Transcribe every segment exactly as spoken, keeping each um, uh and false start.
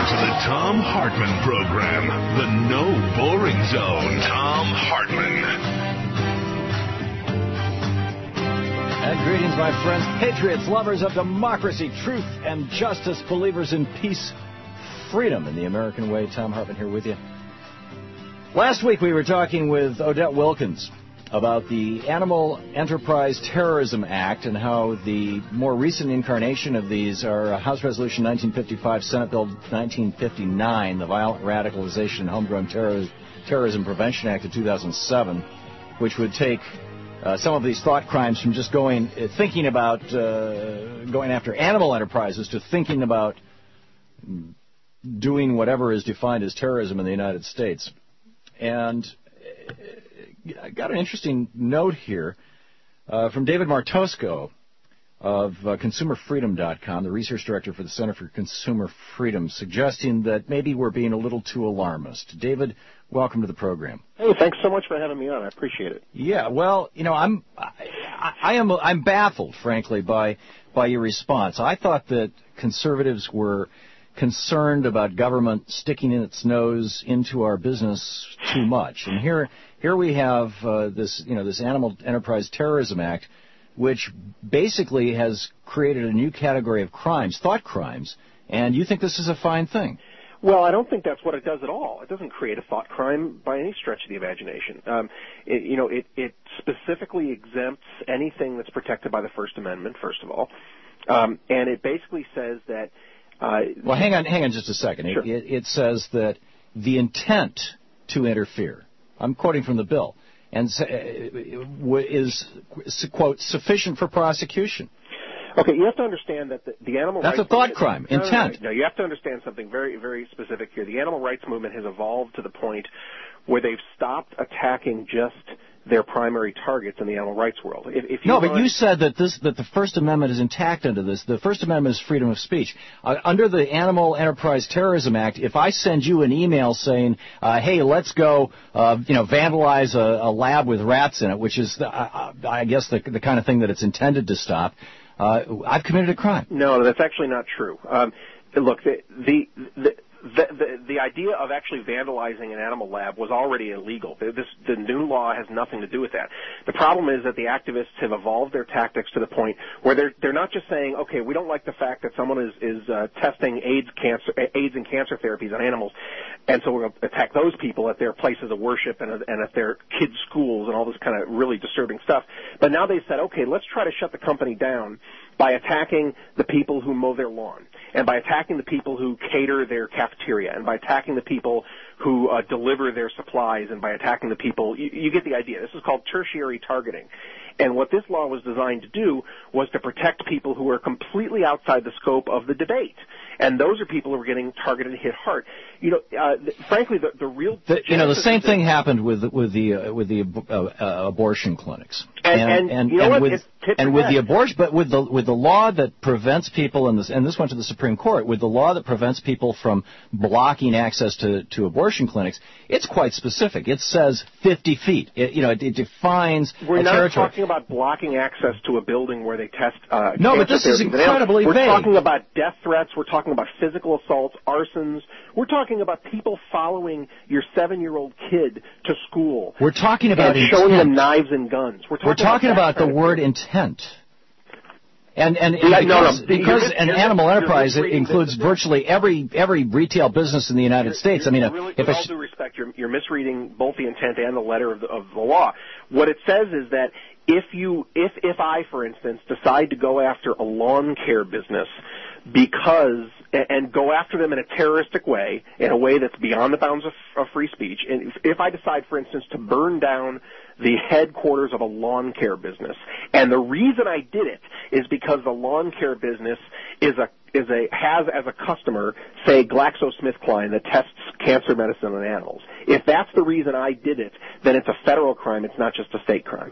to the Thom Hartmann Program, the No Boring Zone. Thom Hartmann. And greetings, my friends, patriots, lovers of democracy, truth, and justice, believers in peace, freedom, and the American way. Thom Hartmann here with you. Last week we were talking with Odette Wilkins about the Animal Enterprise Terrorism Act and how the more recent incarnation of these are House Resolution nineteen fifty-five, Senate Bill nineteen fifty-nine, the Violent Radicalization and Homegrown Terror- Terrorism Prevention Act of two thousand seven, which would take uh, some of these thought crimes from just going, uh, thinking about uh, going after animal enterprises to thinking about doing whatever is defined as terrorism in the United States. And I got an interesting note here uh, from David Martosco of uh, Consumer Freedom dot com, the research director for the Center for Consumer Freedom, suggesting that maybe we're being a little too alarmist. David, welcome to the program. Hey, thanks so much for having me on. I appreciate it. Yeah, well, you know, I'm I, I am I'm baffled, frankly, by by your response. I thought that conservatives were concerned about government sticking in its nose into our business too much, and here. Here we have uh, this, you know, this Animal Enterprise Terrorism Act, which basically has created a new category of crimes, thought crimes, and you think this is a fine thing? Well, I don't think that's what it does at all. It doesn't create a thought crime by any stretch of the imagination. Um, it, you know, it, it specifically exempts anything that's protected by the First Amendment, first of all, um, and it basically says that. Uh, well, hang on, hang on just a second. Sure. It, it, it says that the intent to interfere. I'm quoting from the bill, and is, quote, sufficient for prosecution. Okay, you have to understand that the, the animal That's rights... That's a thought movement, crime, no, intent. No, no, no, you have to understand something very, very specific here. The animal rights movement has evolved to the point where they've stopped attacking just their primary targets in the animal rights world. If, if you no, want... but you said that this that the First Amendment is intact under this. The First Amendment is freedom of speech. Uh, under the Animal Enterprise Terrorism Act, if I send you an email saying, uh, "Hey, let's go, uh, you know, vandalize a, a lab with rats in it," which is, the, uh, I guess, the, the kind of thing that it's intended to stop, uh, I've committed a crime. No, that's actually not true. Um, look, the the. the The, the, the idea of actually vandalizing an animal lab was already illegal. This, the new law has nothing to do with that. The problem is that the activists have evolved their tactics to the point where they're they're not just saying, okay, we don't like the fact that someone is is uh, testing AIDS cancer AIDS and cancer therapies on animals, and so we're going to attack those people at their places of worship and and at their kids' schools and all this kind of really disturbing stuff. But now they said, okay, let's try to shut the company down by attacking the people who mow their lawn, and by attacking the people who cater their cafeteria, and by attacking the people who uh, deliver their supplies, and by attacking the people, you, you get the idea. This is called tertiary targeting. And what this law was designed to do was to protect people who are completely outside the scope of the debate. And those are people who are getting targeted and hit hard. You know, uh, th- frankly, the, the real... The, you know, the same thing happened with with the uh, with the uh, uh, abortion clinics. And, and, and, you know and what? with, and with the abortion, but with the with the law that prevents people, and this and this went to the Supreme Court, with the law that prevents people from blocking access to, to abortion clinics, it's quite specific. It says fifty feet. It, you know, it, it defines We're a not territory. talking about blocking access to a building where they test. Uh, no, but this is incredibly We're vague. We're talking about death threats. We're talking about physical assaults, arsons. We're talking about people following your seven-year-old kid to school. We're talking about and showing them knives and guns. We're talking, We're talking about, about the word intent. And and, and yeah, because, no, no. because you're, an you're, animal you're, enterprise you're includes this. virtually every every retail business in the United you're, States. You're, I mean, you're really, if with a all due respect, you're, you're misreading both the intent and the letter of the, of the law. What it says is that if you, if if I, for instance, decide to go after a lawn care business because and go after them in a terroristic way, in a way that's beyond the bounds of, of free speech, and if, if I decide, for instance, to burn down the headquarters of a lawn care business, and the reason I did it is because the lawn care business is a is a has as a customer, say, GlaxoSmithKline that tests cancer medicine on animals. If that's the reason I did it, then it's a federal crime. It's not just a state crime.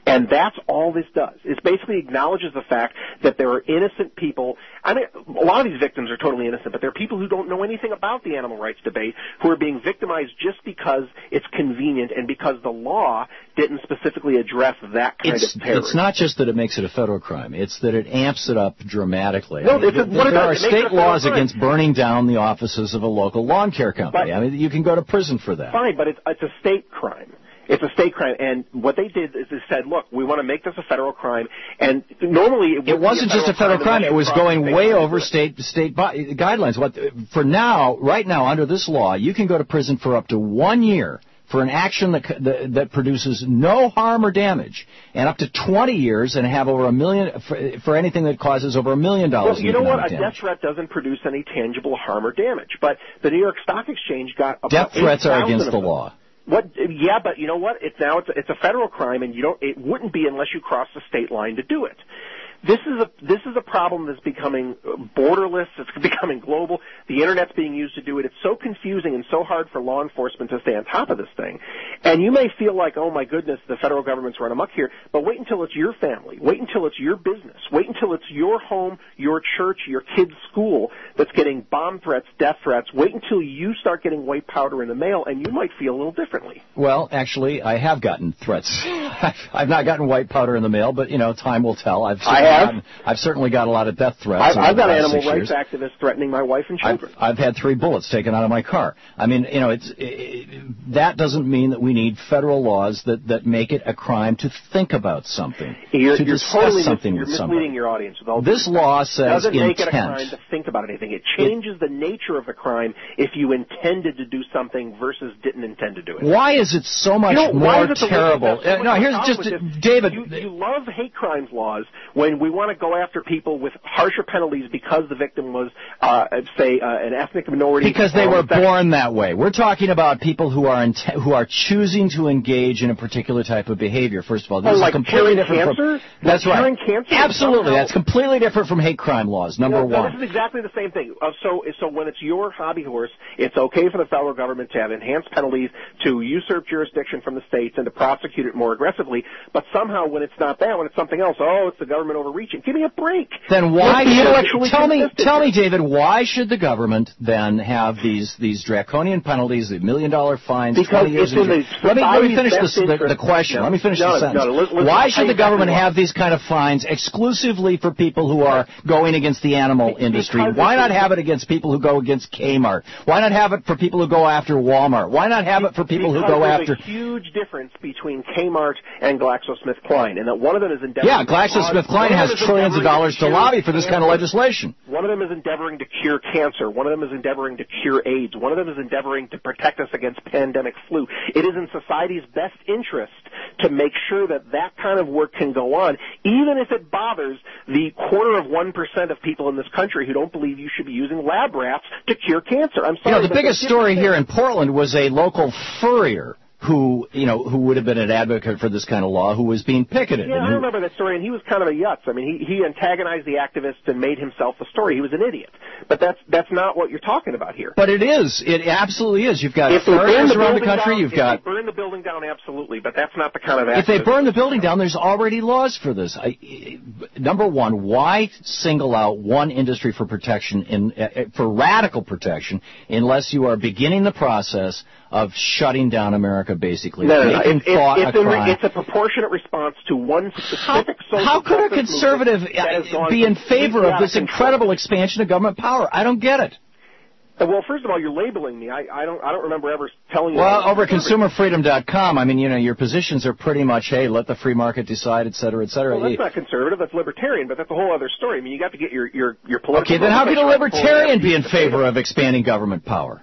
And that's all this does. It basically acknowledges the fact that there are innocent people. I mean, a lot of these victims are totally innocent, but there are people who don't know anything about the animal rights debate who are being victimized just because it's convenient and because the law didn't specifically address that kind it's, of terrorism. It's not just that it makes it a federal crime. It's that it amps it up dramatically. No, I mean, it's a, what there it does, are it makes state it a laws crime. against burning down the offices of a local lawn care company. But, I mean, you can go to prison for that. Fine, but it's, it's a state crime. It's a state crime, and what they did is they said, look, we want to make this a federal crime, and normally it, it wasn't a just a federal crime, it was going way over state state bu- guidelines. What for now, right now, under this law, you can go to prison for up to one year for an action that that, that produces no harm or damage, and up to twenty years and have over a million for, for anything that causes over a million dollars. Well, you know what? A damage. death threat doesn't produce any tangible harm or damage, but the New York Stock Exchange got about death threats are against the them. law. What? Yeah, but you know what? It's now it's a, it's a federal crime, and you don't. It wouldn't be unless you cross the state line to do it. This is a this is a problem that's becoming borderless. It's becoming global. The internet's being used to do it. It's so confusing and so hard for law enforcement to stay on top of this thing. And you may feel like, oh my goodness, the federal government's run amok here. But wait until it's your family. Wait until it's your business. Wait until it's your home, your church, your kid's school that's getting bomb threats, death threats. Wait until you start getting white powder in the mail, and you might feel a little differently. Well, actually, I have gotten threats. I've not gotten white powder in the mail, but you know, time will tell. I've I have. Gotten, I've certainly got a lot of death threats. I've, I've got animal years. rights activists threatening my wife and children. I've, I've had three bullets taken out of my car. I mean, you know, it's it, that doesn't mean that we need federal laws that, that make it a crime to think about something, you're, to you're discuss totally something mis- with you're somebody. misleading your audience with all this law says it doesn't intent. make it a crime to think about anything. It changes it, the nature of the crime if you intended to do something versus didn't intend to do it. Why is it so much you know, more it terrible? So uh, no, here's just uh, David. You, you love hate crimes laws when we want to go after people with harsher penalties because the victim was, uh, say, uh, an ethnic minority. Because they were born that way. We're talking about people who are int- who are choosing to engage in a particular type of behavior. First of all, this oh, is like completely different cancer? from. That's like right. Cancer Absolutely, that's completely different from hate crime laws. Number no, no, one. this is exactly the same thing. Uh, so, so when it's your hobby horse, it's okay for the federal government to have enhanced penalties to usurp jurisdiction from the states and to prosecute it more aggressively. But somehow, when it's not that, when it's something else, oh, it's the government overreaching. Give me a break. Then why should, tell me, consistent. tell me, David, why should the government then have these these draconian penalties, the million dollar fines, because twenty years it's in the let me let me finish best this, the, the question. No, let me finish no, the sentence. No, let's, let's why should the government exactly have these kind of fines exclusively for people who are going against the animal because industry? Why not have it against people who go against Kmart? Why not have it for people who go after Walmart? Why not have it for people because who go there's after? There's a huge difference between Kmart and GlaxoSmithKline, and that one of them is endeavoring. Yeah, GlaxoSmithKline has trillions of dollars to lobby for this kind of legislation. One of them is endeavoring to cure cancer. One of them is endeavoring to cure AIDS. One of them is endeavoring to protect us against pandemic flu. It is in society's best interest to make sure that that kind of work can go on, even if it bothers the quarter of one percent of people in this country who don't believe you should be using lab rats to cure cancer. I'm sorry. You know, the biggest story here in Portland was a local furrier who, you know, who would have been an advocate for this kind of law, who was being picketed. Yeah, and I who, remember that story, and he was kind of a yutz. I mean, he, he antagonized the activists and made himself the story. He was an idiot. But that's that's not what you're talking about here. But it is. It absolutely is. You've got if they burn furriers the around the building country. down, You've if got. If they burn the building down, absolutely. But that's not the kind of If they activism. burn the building down, there's already laws for this. I, number one, why single out one industry for protection, in, uh, for radical protection, unless you are beginning the process of shutting down America, basically? No, no, no. Making It, it, thought it's, a a, crime. it's a proportionate response to one specific How, social how could a justice conservative movement that has gone be in favor completely of out this control. incredible expansion of government power? I don't get it. Well, first of all, you're labeling me. I, I don't. I don't remember ever telling you. Well, over at consumer freedom dot com, I mean, you know, your positions are pretty much, hey, let the free market decide, et cetera, et cetera. Well, that's not conservative. That's libertarian. But that's a whole other story. I mean, you got to get your your your political. Okay, then how could a libertarian be in favor of expanding government power?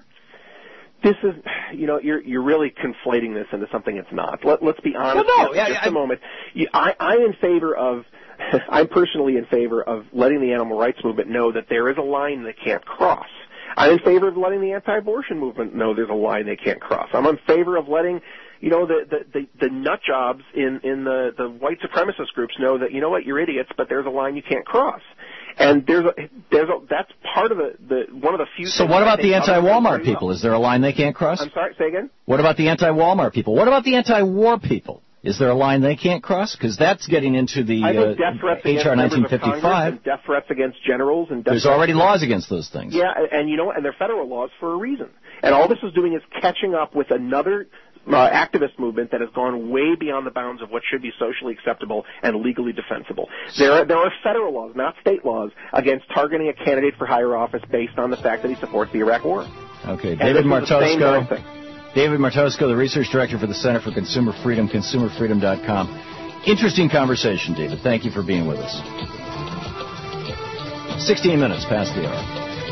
This is, you know, you're you're really conflating this into something it's not. Let, let's be honest. Well, no, for yeah, just I, a moment. You, I, I'm in favor of. I'm personally in favor of letting the animal rights movement know that there is a line they can't cross. I'm in favor of letting the anti-abortion movement know there's a line they can't cross. I'm in favor of letting, you know, the the the, the nut jobs in in the the white supremacist groups know that, you know what, you're idiots, but there's a line you can't cross. And there's a there's a that's part of the, the one of the few. So what about the anti-Walmart people? Is there a line they can't cross? I'm sorry, say again. What about the anti-Walmart people? What about the anti-war people? Is there a line they can't cross? Because that's getting into the I think death threats uh, H R against nineteen fifty-five. And death threats against generals. And death There's already laws against those things. Yeah, and you know, and they're federal laws for a reason. And all this is doing is catching up with another uh, activist movement that has gone way beyond the bounds of what should be socially acceptable and legally defensible. There are, there are federal laws, not state laws, against targeting a candidate for higher office based on the fact that he supports the Iraq War. Okay, And David this is the same kind of Martosco. thing. David Martosco, the research director for the Center for Consumer Freedom, consumer freedom dot com. Interesting conversation, David. Thank you for being with us. sixteen minutes past the hour.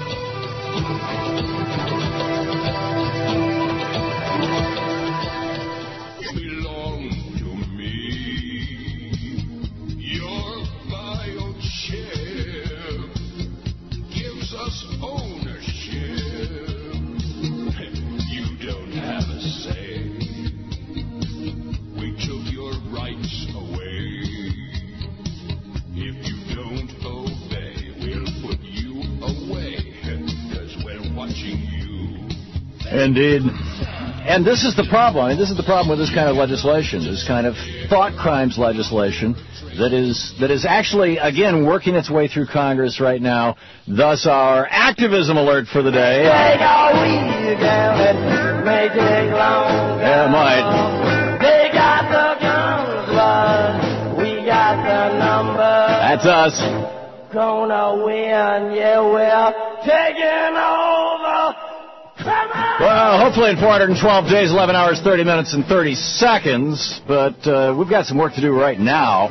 Indeed. And this is the problem. I mean, this is the problem with this kind of legislation, this kind of thought crimes legislation that is that is actually, again, working its way through Congress right now. Thus, our activism alert for the day. Take our weed down and make it long. Yeah, it might. They got the guns, but we got the number. That's us. Gonna win, yeah, we're taking over. Well, hopefully in four hundred twelve days, eleven hours, thirty minutes, and thirty seconds. But uh, we've got some work to do right now.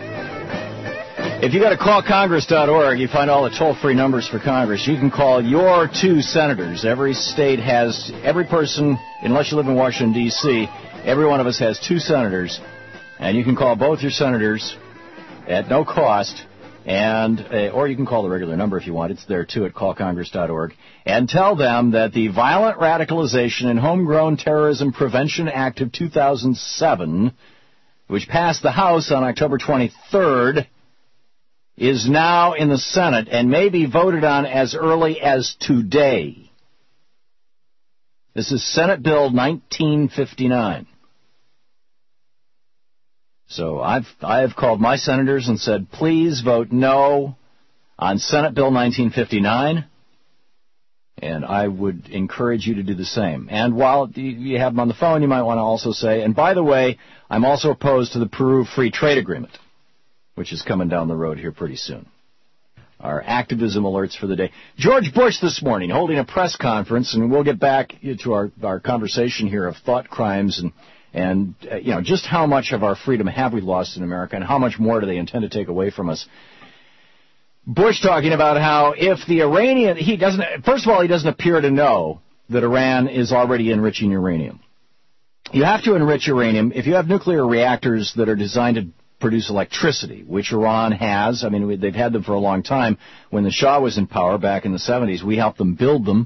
If you go to call congress dot org, you find all the toll-free numbers for Congress. You can call your two senators. Every state has, every person, unless you live in Washington, D C, every one of us has two senators. And you can call both your senators at no cost. And uh, or you can call the regular number if you want. It's there, too, at call congress dot org. And tell them that the Violent Radicalization and Homegrown Terrorism Prevention Act of two thousand seven, which passed the House on October twenty-third, is now in the Senate and may be voted on as early as today. This is Senate Bill nineteen fifty-nine. So I've I've called my senators and said, please vote no on Senate Bill nineteen fifty-nine, and I would encourage you to do the same. And while you have them on the phone, you might want to also say, and by the way, I'm also opposed to the Peru Free Trade Agreement, which is coming down the road here pretty soon. Our activism alerts for the day. George Bush this morning holding a press conference, and we'll get back to our, our conversation here of thought crimes and And, uh, you know, just how much of our freedom have we lost in America and how much more do they intend to take away from us? Bush talking about how if the Iranian, he doesn't, first of all, he doesn't appear to know that Iran is already enriching uranium. You have to enrich uranium if you have nuclear reactors that are designed to produce electricity, which Iran has. I mean, they've had them for a long time. When the Shah was in power back in the seventies, we helped them build them.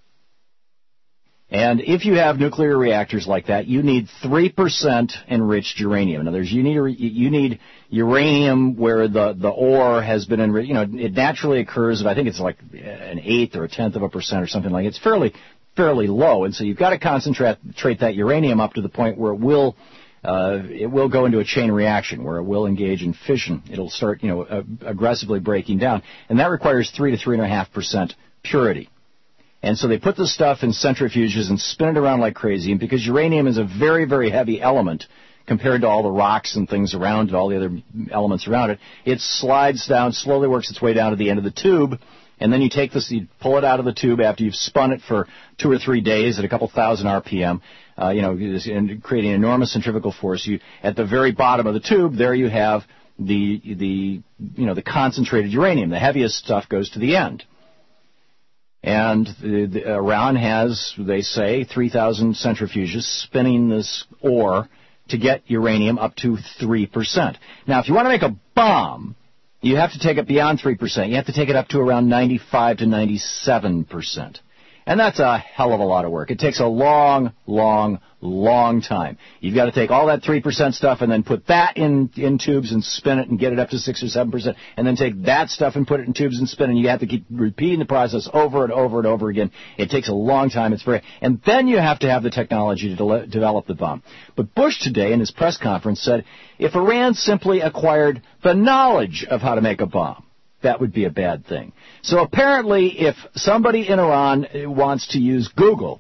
And if you have nuclear reactors like that, you need three percent enriched uranium. In other words, you need you need uranium where the, the ore has been enriched. You know, it naturally occurs at, I think it's like an eighth or a tenth of a percent or something like it. It's fairly fairly low, and so you've got to concentrate that uranium up to the point where it will uh, it will go into a chain reaction, where it will engage in fission. It'll start, you know, uh, aggressively breaking down, and that requires three to three and a half percent purity. And so they put the stuff in centrifuges and spin it around like crazy. And because uranium is a very, very heavy element compared to all the rocks and things around it, all the other elements around it, it slides down, slowly works its way down to the end of the tube. And then you take this, you pull it out of the tube after you've spun it for two or three days at a couple thousand R P M, uh, you know, and creating enormous centrifugal force. You, at the very bottom of the tube, there you have the, the, you know, the concentrated uranium. The heaviest stuff goes to the end. And the, the, Iran has, they say, three thousand centrifuges spinning this ore to get uranium up to three percent. Now, if you want to make a bomb, you have to take it beyond three percent. You have to take it up to around ninety-five to ninety-seven percent. And that's a hell of a lot of work. It takes a long, long, long time. You've got to take all that three percent stuff and then put that in, in tubes and spin it and get it up to six or seven percent, and then take that stuff and put it in tubes and spin it, and you have to keep repeating the process over and over and over again. It takes a long time. It's very, and then you have to have the technology to de- develop the bomb. But Bush today in his press conference said if Iran simply acquired the knowledge of how to make a bomb, that would be a bad thing. So apparently if somebody in Iran wants to use Google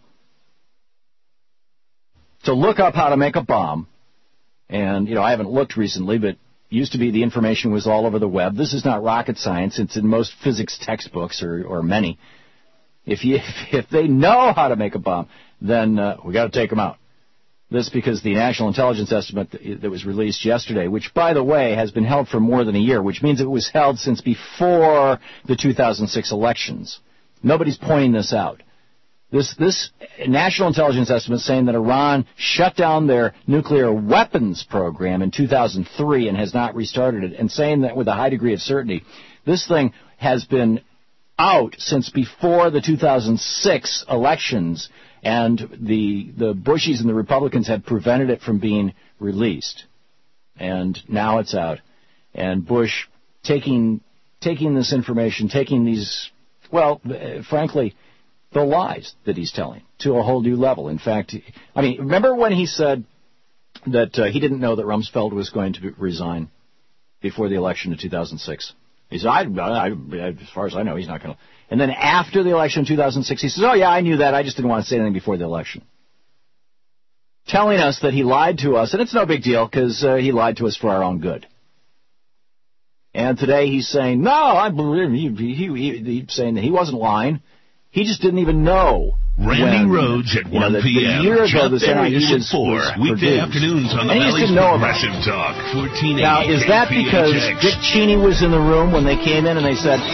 to look up how to make a bomb, and, you know, I haven't looked recently, but used to be the information was all over the web. This is not rocket science. It's in most physics textbooks, or, or many. If you, if they know how to make a bomb, then uh, we got to take them out. This because the national intelligence estimate that was released yesterday, which, by the way, has been held for more than a year, which means it was held since before the two thousand six elections. Nobody's pointing this out. This, this national intelligence estimate is saying that Iran shut down their nuclear weapons program in two thousand three and has not restarted it, and saying that with a high degree of certainty. This thing has been out since before the two thousand six elections, and the the Bushies and the Republicans had prevented it from being released. And now it's out. And Bush taking taking this information, taking these, well, uh, frankly, the lies that he's telling to a whole new level. In fact, I mean, remember when he said that uh, he didn't know that Rumsfeld was going to resign before the election of two thousand six? He said, I, I, as far as I know, he's not going to. And then after the election in two thousand six, he says, oh, yeah, I knew that. I just didn't want to say anything before the election. Telling us that he lied to us, and it's no big deal because uh, he lied to us for our own good. And today he's saying, no, I believe he, he, he, he's saying that he wasn't lying. He just didn't even know. Randy when, Rhodes at you know, one p.m. The year ago, this N I E was, four, was weekday produced. afternoons on the And he just Valley's didn't know about Progressive it. Talk, fourteen eighty Now, is that K P H X. because Dick Cheney was in the room when they came in and they said,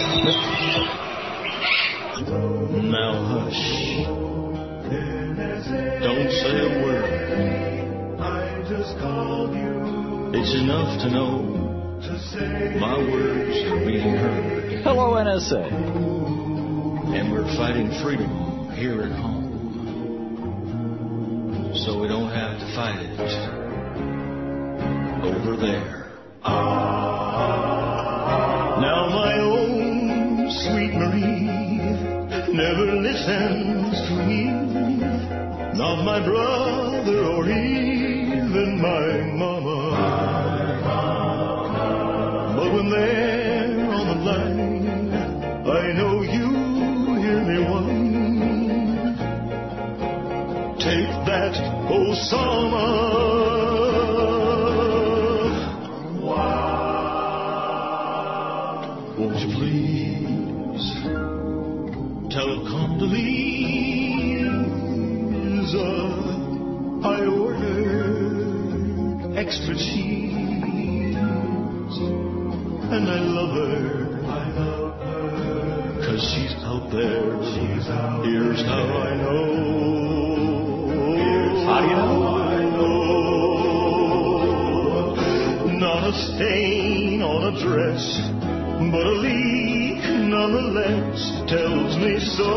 now hush, don't say a word, it's enough to know my words are being heard. hello, N S A. And we're fighting freedom here at home, so we don't have to fight it over there. Now my own sweet Marie never listens to me, not my brother or even my mama. But when they're on the line, I know you hear me whine. Take that, Osama. Wow. Won't you please tell Condoleezza I ordered extra cheese, and I love her. Cause she's out there. She's out Here's there. How I know. Here's how you know. I know. Not a stain on a dress, but a leak nonetheless tells me so.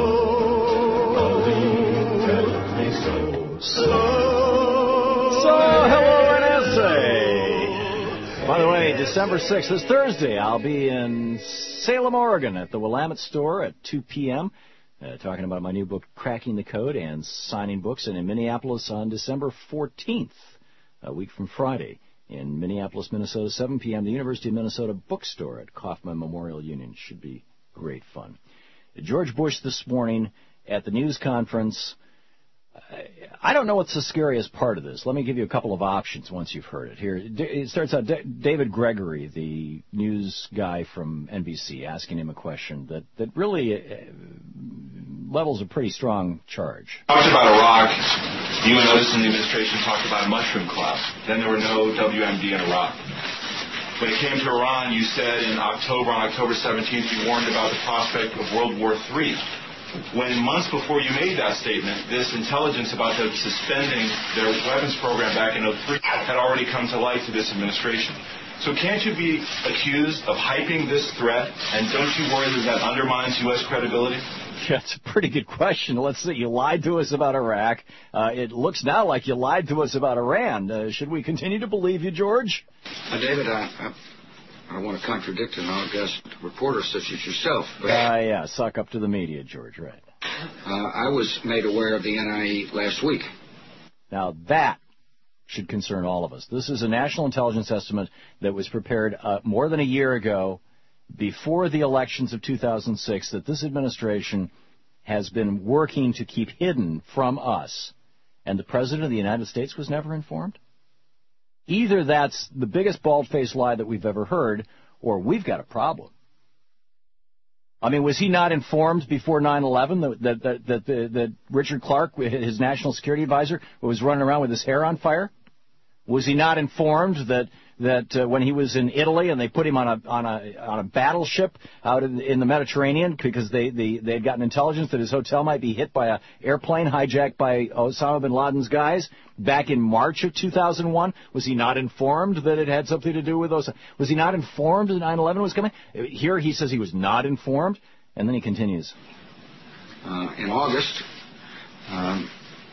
Tells me so. So, So, hello, N S A. By the way, December sixth is Thursday. I'll be in Salem, Oregon at the Willamette store at two p.m. Uh, talking about my new book, Cracking the Code, and signing books. And in Minneapolis on December fourteenth, a week from Friday, in Minneapolis, Minnesota, seven p.m., the University of Minnesota bookstore at Kaufman Memorial Union. Should be great fun. George Bush this morning at the news conference. I don't know what's the scariest part of this. Let me give you a couple of options once you've heard it. Here, it starts out, David Gregory, the news guy from N B C, asking him a question that, that really uh, levels a pretty strong charge. Talked about Iraq. You and others in the administration talked about a mushroom cloud. Then there were no W M D in Iraq. When it came to Iran, you said in October, on October seventeenth, you warned about the prospect of World War Three. When months before you made that statement, this intelligence about them suspending their weapons program back in oh three had already come to light to this administration. So can't you be accused of hyping this threat, and don't you worry that that undermines U S credibility? That's a pretty good question. Let's see. You lied to us about Iraq. Uh, it looks now like you lied to us about Iran. Uh, should we continue to believe you, George? Uh, David, I, I, I don't want to contradict an august reporter such as yourself. But uh, yeah, suck up to the media, George, right. Uh, I was made aware of the N I E last week. Now, that should concern all of us. This is a national intelligence estimate that was prepared uh, more than a year ago, before the elections of two thousand six, that this administration has been working to keep hidden from us. And the President of the United States was never informed? Either that's the biggest bald-faced lie that we've ever heard, or we've got a problem. I mean, was he not informed before nine eleven that, that, that, that, that Richard Clark, his national security advisor, was running around with his hair on fire? Was he not informed that that uh, when he was in Italy and they put him on a on a on a battleship out in, in the Mediterranean because they they they had gotten intelligence that his hotel might be hit by a airplane hijacked by Osama bin Laden's guys back in March of two thousand one? Was he not informed that it had something to do with those? Was he not informed that nine eleven was coming? Here he says he was not informed, and then he continues. Uh, in August, um,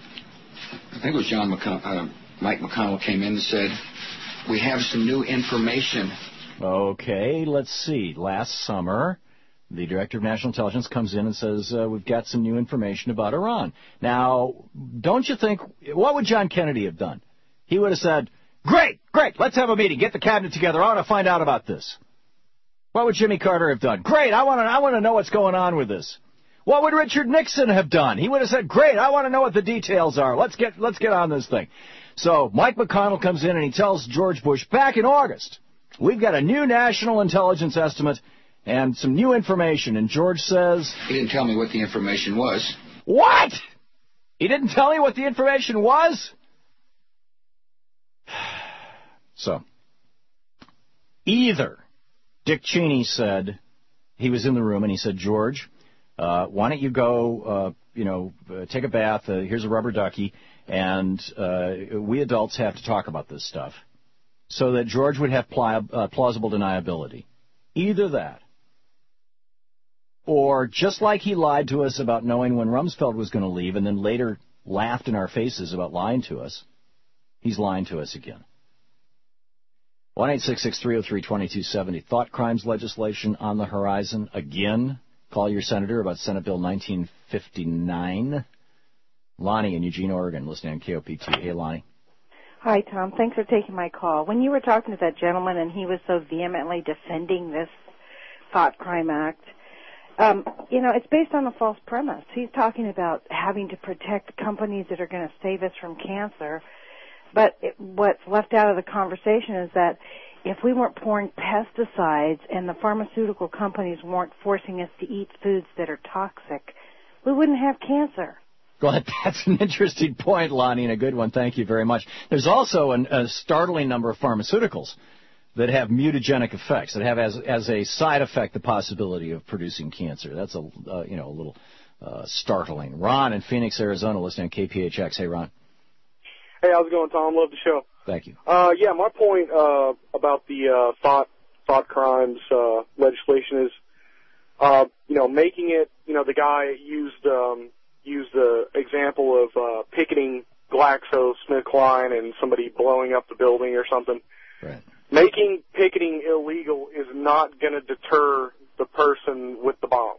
I think it was John McConnell, uh, Mike McConnell came in and said, we have some new information. Okay, let's see. Last summer, the Director of National Intelligence comes in and says, uh, we've got some new information about Iran. Now, don't you think, what would John Kennedy have done? He would have said, great, great, let's have a meeting, get the cabinet together, I want to find out about this. What would Jimmy Carter have done? Great, I want to, I want to know what's going on with this. What would Richard Nixon have done? He would have said, great, I want to know what the details are. Let's get, let's get on this thing. So Mike McConnell comes in and he tells George Bush back in August, we've got a new national intelligence estimate and some new information. And George says... He didn't tell me what the information was. What? He didn't tell you what the information was? So, either Dick Cheney said, he was in the room and he said, George, uh, why don't you go, uh, you know, uh, take a bath, uh, here's a rubber ducky, and uh, we adults have to talk about this stuff, so that George would have pli- uh, plausible deniability. Either that, or just like he lied to us about knowing when Rumsfeld was going to leave and then later laughed in our faces about lying to us, he's lying to us again. one eight six six, three oh three, two two seven oh. Thought crimes legislation on the horizon again. Call your senator about Senate Bill nineteen fifty-nine. Lonnie in Eugene, Oregon, listening on K O P T. Hey, Lonnie. Hi, Tom. Thanks for taking my call. When you were talking to that gentleman and he was so vehemently defending this Thought Crime Act, um, you know, it's based on a false premise. He's talking about having to protect companies that are going to save us from cancer. But it, what's left out of the conversation is that if we weren't pouring pesticides and the pharmaceutical companies weren't forcing us to eat foods that are toxic, we wouldn't have cancer. Well, that's an interesting point, Lonnie, and a good one. Thank you very much. There's also an, a startling number of pharmaceuticals that have mutagenic effects, that have as as a side effect the possibility of producing cancer. That's a uh, you know a little uh, startling. Ron in Phoenix, Arizona, listening on K P H X. Hey, Ron. Hey, how's it going, Tom? Love the show. Thank you. Uh, yeah, my point uh, about the uh, thought thought crimes uh, legislation is, uh, you know, making it. You know, the guy used. Um, used the example of uh, picketing GlaxoSmithKline and somebody blowing up the building or something. Right. Making picketing illegal is not going to deter the person with the bomb.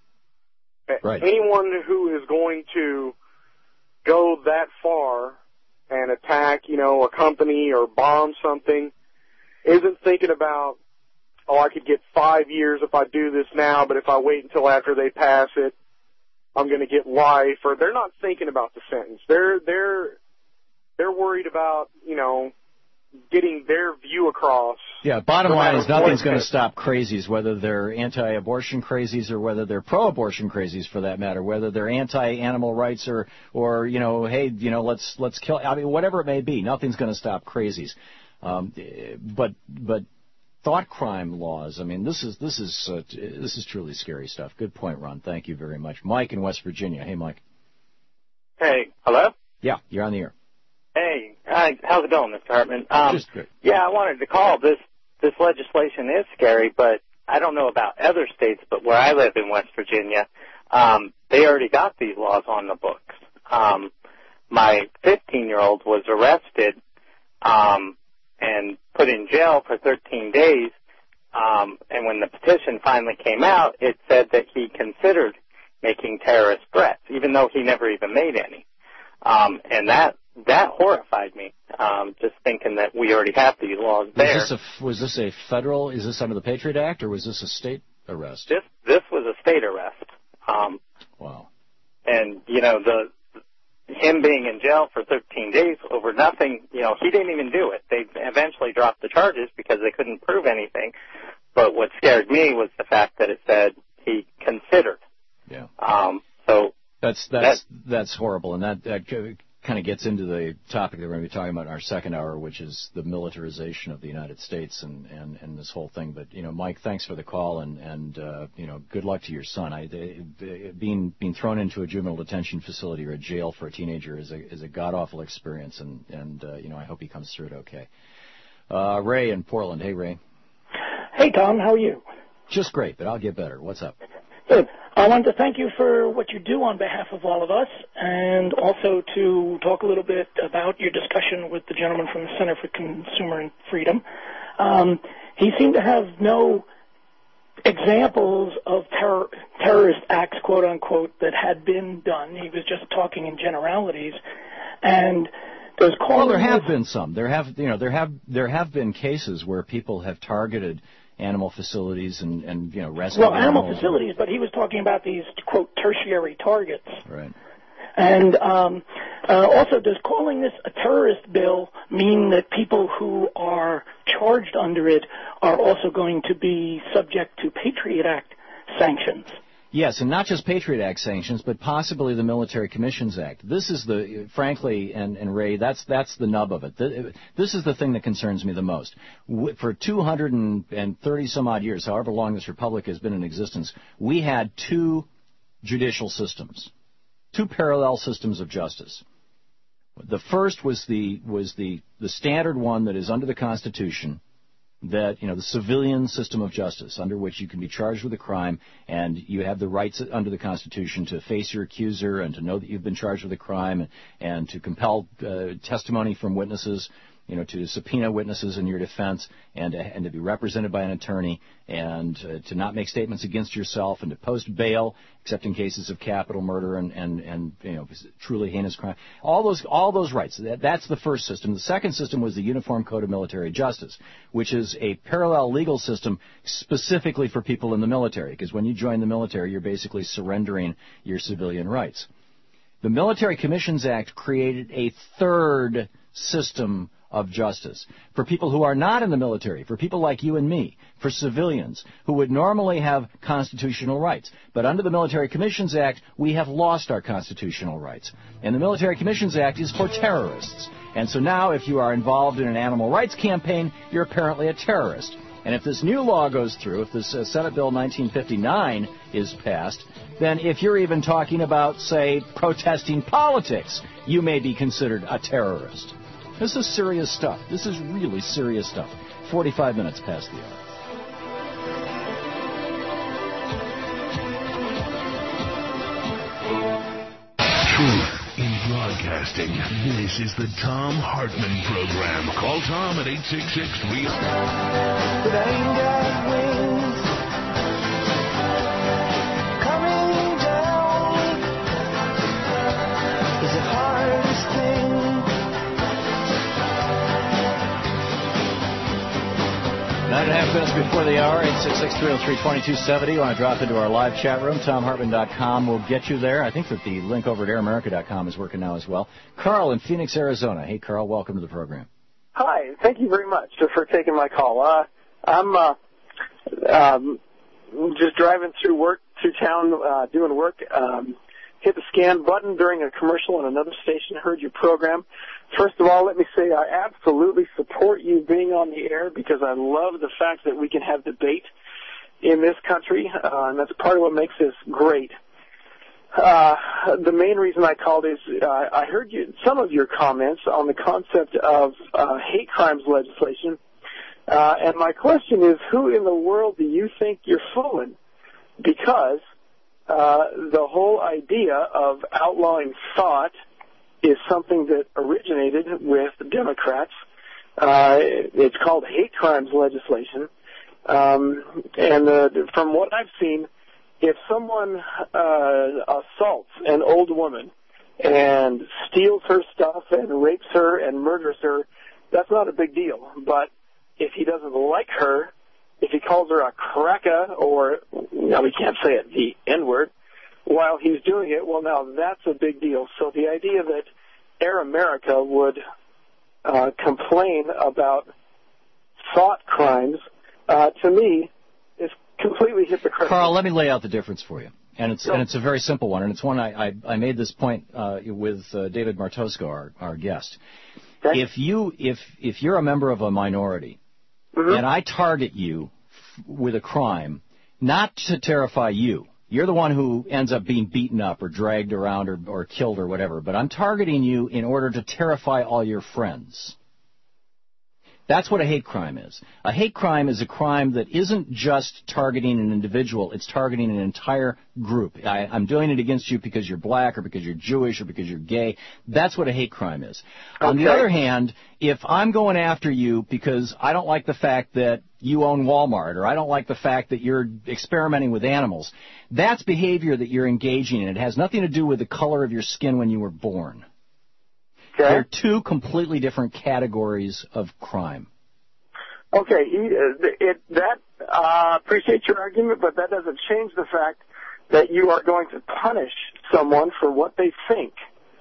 Right. Anyone who is going to go that far and attack, you know, a company or bomb something isn't thinking about, oh, I could get five years if I do this now, but if I wait until after they pass it, I'm going to get life, or they're not thinking about the sentence. They're they're they're worried about, you know, getting their view across. Yeah, bottom line is nothing's going to stop crazies, whether they're anti-abortion crazies or whether they're pro-abortion crazies, for that matter, whether they're anti-animal rights or or you know, hey, you know, let's let's kill. I mean, whatever it may be, nothing's going to stop crazies. Um, but but. Thought crime laws. I mean, this is this is uh, this is truly scary stuff. Good point, Ron. Thank you very much. Mike in West Virginia. Hey, Mike. Hey, hello. Yeah, you're on the air. Hey, hi, how's it going, Mister Hartman? Um, Just good. Yeah, I wanted to call. This this legislation is scary, but I don't know about other states. But where I live in West Virginia, um, they already got these laws on the books. Um, my fifteen-year-old was arrested um, and put in jail for thirteen days, um, and when the petition finally came out, it said that he considered making terrorist threats, even though he never even made any. Um, and that that horrified me, um, just thinking that we already have these laws there. Was this, a, was this a federal, is this under the Patriot Act, or was this a state arrest? This this was a state arrest. Um, wow. And, you know, the him being in jail for thirteen days over nothing, you know, he didn't even do it. They eventually dropped the charges because they couldn't prove anything. But what scared me was the fact that it said he considered. Yeah. Um, so that's that's that, that's horrible, and that that kind of gets into the topic that we're going to be talking about in our second hour, which is the militarization of the United States and, and, and this whole thing. But, you know, Mike, thanks for the call, and, and uh, you know, good luck to your son. I, they, they, being being thrown into a juvenile detention facility or a jail for a teenager is a is a god-awful experience, and, and uh, you know, I hope he comes through it okay. Uh, Ray in Portland. Hey, Ray. Hey, Tom. How are you? Just great, but I'll get better. What's up? Good. I wanted to thank you for what you do on behalf of all of us, and also to talk a little bit about your discussion with the gentleman from the Center for Consumer and Freedom. Um, he seemed to have no examples of terror, terrorist acts, quote unquote, that had been done. He was just talking in generalities, and does calling. Well, there have been some. There have, you know, there have there have been cases where people have targeted animal facilities and, and you know, rescue Well, animal animals. facilities, but he was talking about these, quote, tertiary targets. Right. And um, uh, also, does calling this a terrorist bill mean that people who are charged under it are also going to be subject to Patriot Act sanctions? Yes, and not just Patriot Act sanctions, but possibly the Military Commissions Act. This is the, frankly, and, and Ray, that's that's the nub of it. This is the thing that concerns me the most. For two hundred thirty some odd years, however long this republic has been in existence, we had two judicial systems, two parallel systems of justice. The first was the was the the standard one that is under the Constitution, that, you know, the civilian system of justice, under which you can be charged with a crime and you have the rights under the Constitution to face your accuser and to know that you've been charged with a crime, and, and to compel uh, testimony from witnesses, you know, to subpoena witnesses in your defense, and to, and to be represented by an attorney, and uh, to not make statements against yourself, and to post bail, except in cases of capital murder and, and, and you know, truly heinous crime. All those all those rights. That, that's the first system. The second system was the Uniform Code of Military Justice, which is a parallel legal system specifically for people in the military, because when you join the military, you're basically surrendering your civilian rights. The Military Commissions Act created a third system of justice for people who are not in the military, for people like you and me, for civilians who would normally have constitutional rights. But under the Military Commissions Act, we have lost our constitutional rights. And the Military Commissions Act is for terrorists. And so now if you are involved in an animal rights campaign, you're apparently a terrorist. And if this new law goes through, if this uh, Senate Bill nineteen fifty-nine is passed, then if you're even talking about, say, protesting politics, you may be considered a terrorist. This is serious stuff. This is really serious stuff. forty-five minutes past the hour. Truth in broadcasting. This is the Thom Hartmann Program. Call Tom at eight six six, three oh. Nine and a half minutes before the hour, eight six six, three oh three, two two seven oh. You want to drop into our live chat room, Thom Hartmann dot com will get you there. I think that the link over at air america dot com is working now as well. Carl in Phoenix, Arizona. Hey, Carl, welcome to the program. Hi, thank you very much for taking my call. Uh, I'm uh, um, just driving through work, through town, uh, doing work. Um, hit the scan button during a commercial on another station, heard your program. First of all, let me say I absolutely support you being on the air because I love the fact that we can have debate in this country, uh, and that's part of what makes this great. Uh, the main reason I called is uh, I heard you, some of your comments on the concept of uh, hate crimes legislation, uh, and my question is, who in the world do you think you're fooling? Because uh, the whole idea of outlawing thought is something that originated with Democrats. Uh, it's called hate crimes legislation. Um, and uh, from what I've seen, if someone uh, assaults an old woman and steals her stuff and rapes her and murders her, that's not a big deal. But if he doesn't like her, if he calls her a cracker or, now we can't say it, the N-word, while he's doing it, well, now that's a big deal. So the idea that Air America would uh, complain about thought crimes, uh, to me, is completely hypocritical. Carl, let me lay out the difference for you. And it's, and it's a very simple one, and it's one I, I, I made this point uh, with uh, David Martosko, our, our guest. Okay. If you if if you're a member of a minority, mm-hmm. and I target you f- with a crime, not to terrify you, you're the one who ends up being beaten up or dragged around or, or killed or whatever, but I'm targeting you in order to terrify all your friends. That's what a hate crime is. A hate crime is a crime that isn't just targeting an individual. It's targeting an entire group. I, I'm doing it against you because you're black or because you're Jewish or because you're gay. That's what a hate crime is. Okay. On the other hand, if I'm going after you because I don't like the fact that you own Walmart or I don't like the fact that you're experimenting with animals, that's behavior that you're engaging in. It has nothing to do with the color of your skin when you were born. Okay. They're two completely different categories of crime. Okay, it, it, that uh, appreciate your argument, but that doesn't change the fact that you are going to punish someone for what they think.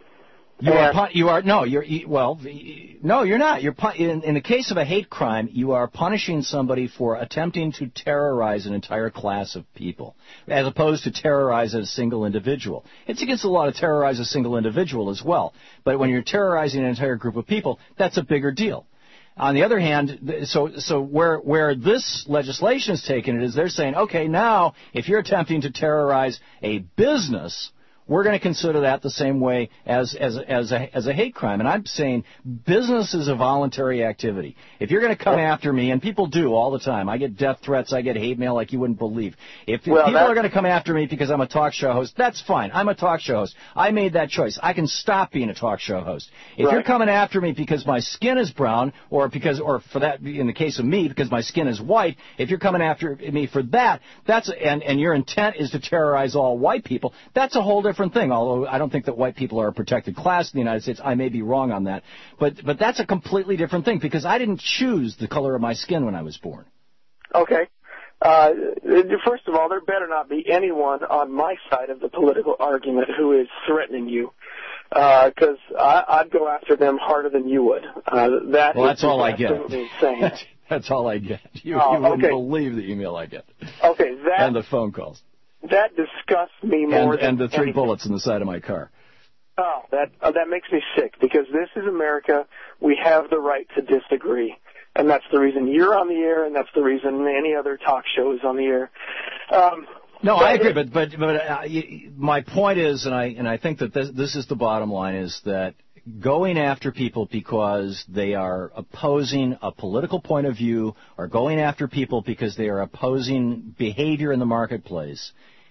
You and are, pun- you are no, you're well, no, you're not. You're pun- in, in the case of a hate crime, you are punishing somebody for attempting to terrorize an entire class of people, as opposed to terrorize a single individual. It's against the law to terrorize a single individual as well, but when you're terrorizing an entire group of people, that's a bigger deal. On the other hand, so so where where this legislation is taking it is they're saying, okay, now if you're attempting to terrorize a business, we're going to consider that the same way as as as a, as a hate crime. And I'm saying business is a voluntary activity. If you're going to come after me, and people do all the time, I get death threats, I get hate mail like you wouldn't believe. If, if well, people are going to come after me because I'm a talk show host, that's fine. I'm a talk show host. I made that choice. I can stop being a talk show host. If right. you're coming after me because my skin is brown, or because, or for that, in the case of me, because my skin is white, if you're coming after me for that, that's and and your intent is to terrorize all white people, that's a whole different thing, although I don't think that white people are a protected class in the United States. I may be wrong on that. But but that's a completely different thing because I didn't choose the color of my skin when I was born. Okay. Uh, first of all, there better not be anyone on my side of the political argument who is threatening you, because uh, I'd go after them harder than you would. Uh, that well, that's all I get. Insane. That's all I get. You, oh, you wouldn't okay. believe the email I get. Okay, that and the phone calls. That disgusts me more and, than and the three anything. bullets in the side of my car. Oh, that uh, that makes me sick because this is America. We have the right to disagree, and that's the reason you're on the air, and that's the reason any other talk show is on the air. Um, no, I agree, but but but uh, my point is, and I and I think that this, this is the bottom line, is that going after people because they are opposing a political point of view or going after people because they are opposing behavior in the marketplace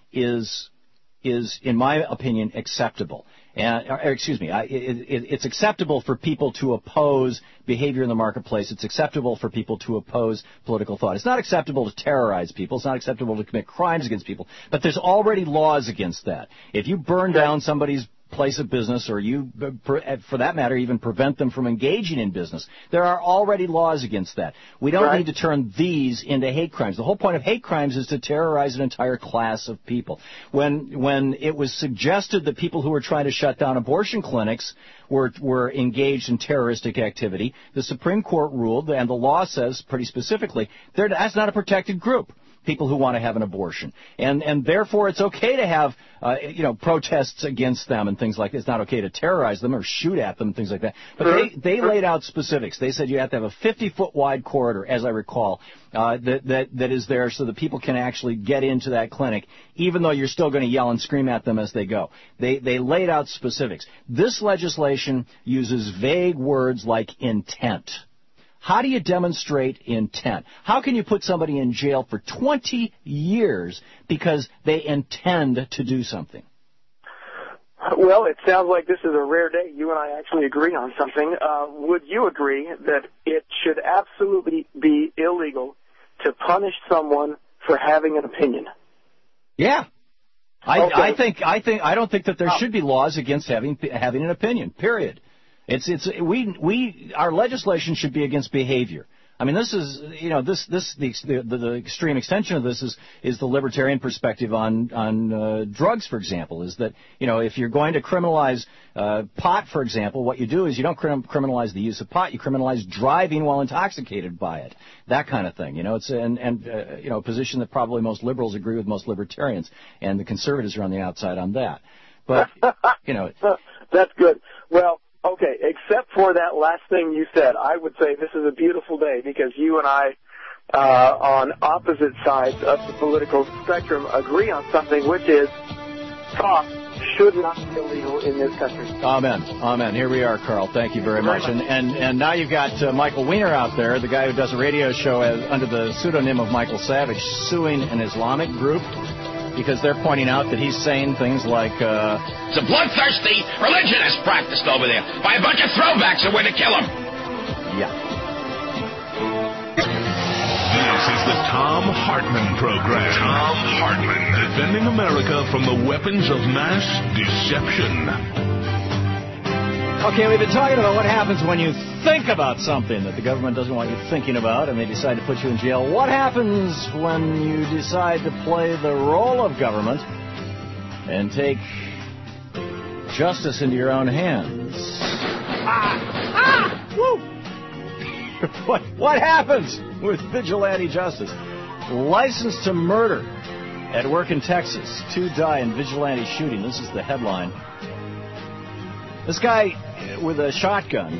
is, is in my opinion, acceptable. And, or, excuse me, I, it, it, it's acceptable for people to oppose behavior in the marketplace. It's acceptable for people to oppose political thought. It's not acceptable to terrorize people. It's not acceptable to commit crimes against people. But there's already laws against that. If you burn down somebody's place of business, or you, for that matter, even prevent them from engaging in business, there are already laws against that. We don't right. need to turn these into hate crimes. The whole point of hate crimes is to terrorize an entire class of people. When when it was suggested that people who were trying to shut down abortion clinics were were engaged in terroristic activity, the Supreme Court ruled, and the law says pretty specifically, that's not a protected group. People who want to have an abortion, and and therefore it's okay to have uh, you know protests against them and things like that. It's not okay to terrorize them or shoot at them and things like that. But they they laid out specifics. They said you have to have a fifty foot wide corridor, as I recall, uh, that that that is there so that people can actually get into that clinic, even though you're still going to yell and scream at them as they go. They they laid out specifics. This legislation uses vague words like intent. How do you demonstrate intent? How can you put somebody in jail for twenty years because they intend to do something? Well, it sounds like this is a rare day. You and I actually agree on something. Uh, would you agree that it should absolutely be illegal to punish someone for having an opinion? Yeah. I, okay. I think I think I don't think that there should be laws against having having an opinion. Period. It's it's we we our legislation should be against behavior. I mean, this is, you know, this, this, the, the, the extreme extension of this is, is the libertarian perspective on, on, uh, drugs, for example, is that, you know, if you're going to criminalize, uh, pot, for example, what you do is you don't crim- criminalize the use of pot, you criminalize driving while intoxicated by it. That kind of thing, you know, it's, and, and, uh, you know, a position that probably most liberals agree with most libertarians, and the conservatives are on the outside on that. But, you know. That's good. Well, okay, except for that last thing you said, I would say this is a beautiful day because you and I, uh, on opposite sides of the political spectrum, agree on something, which is talk should not be illegal in this country. Amen. Amen. Here we are, Carl. Thank you very, very much. much. And, and and now you've got uh, Michael Weiner out there, the guy who does a radio show as, under the pseudonym of Michael Savage, suing an Islamic group, because they're pointing out that he's saying things like, uh... It's a bloodthirsty religion that's practiced over there by a bunch of throwbacks who went to kill him. Yeah. This is the Thom Hartmann Program. Thom Hartmann. Defending America from the weapons of mass deception. Okay, we've been talking about what happens when you think about something that the government doesn't want you thinking about and they decide to put you in jail. What happens when you decide to play the role of government and take justice into your own hands? Ah! Ah! Woo! what, what happens with vigilante justice? License to murder at work in Texas. Two die in vigilante shooting. This is the headline. This guy with a shotgun.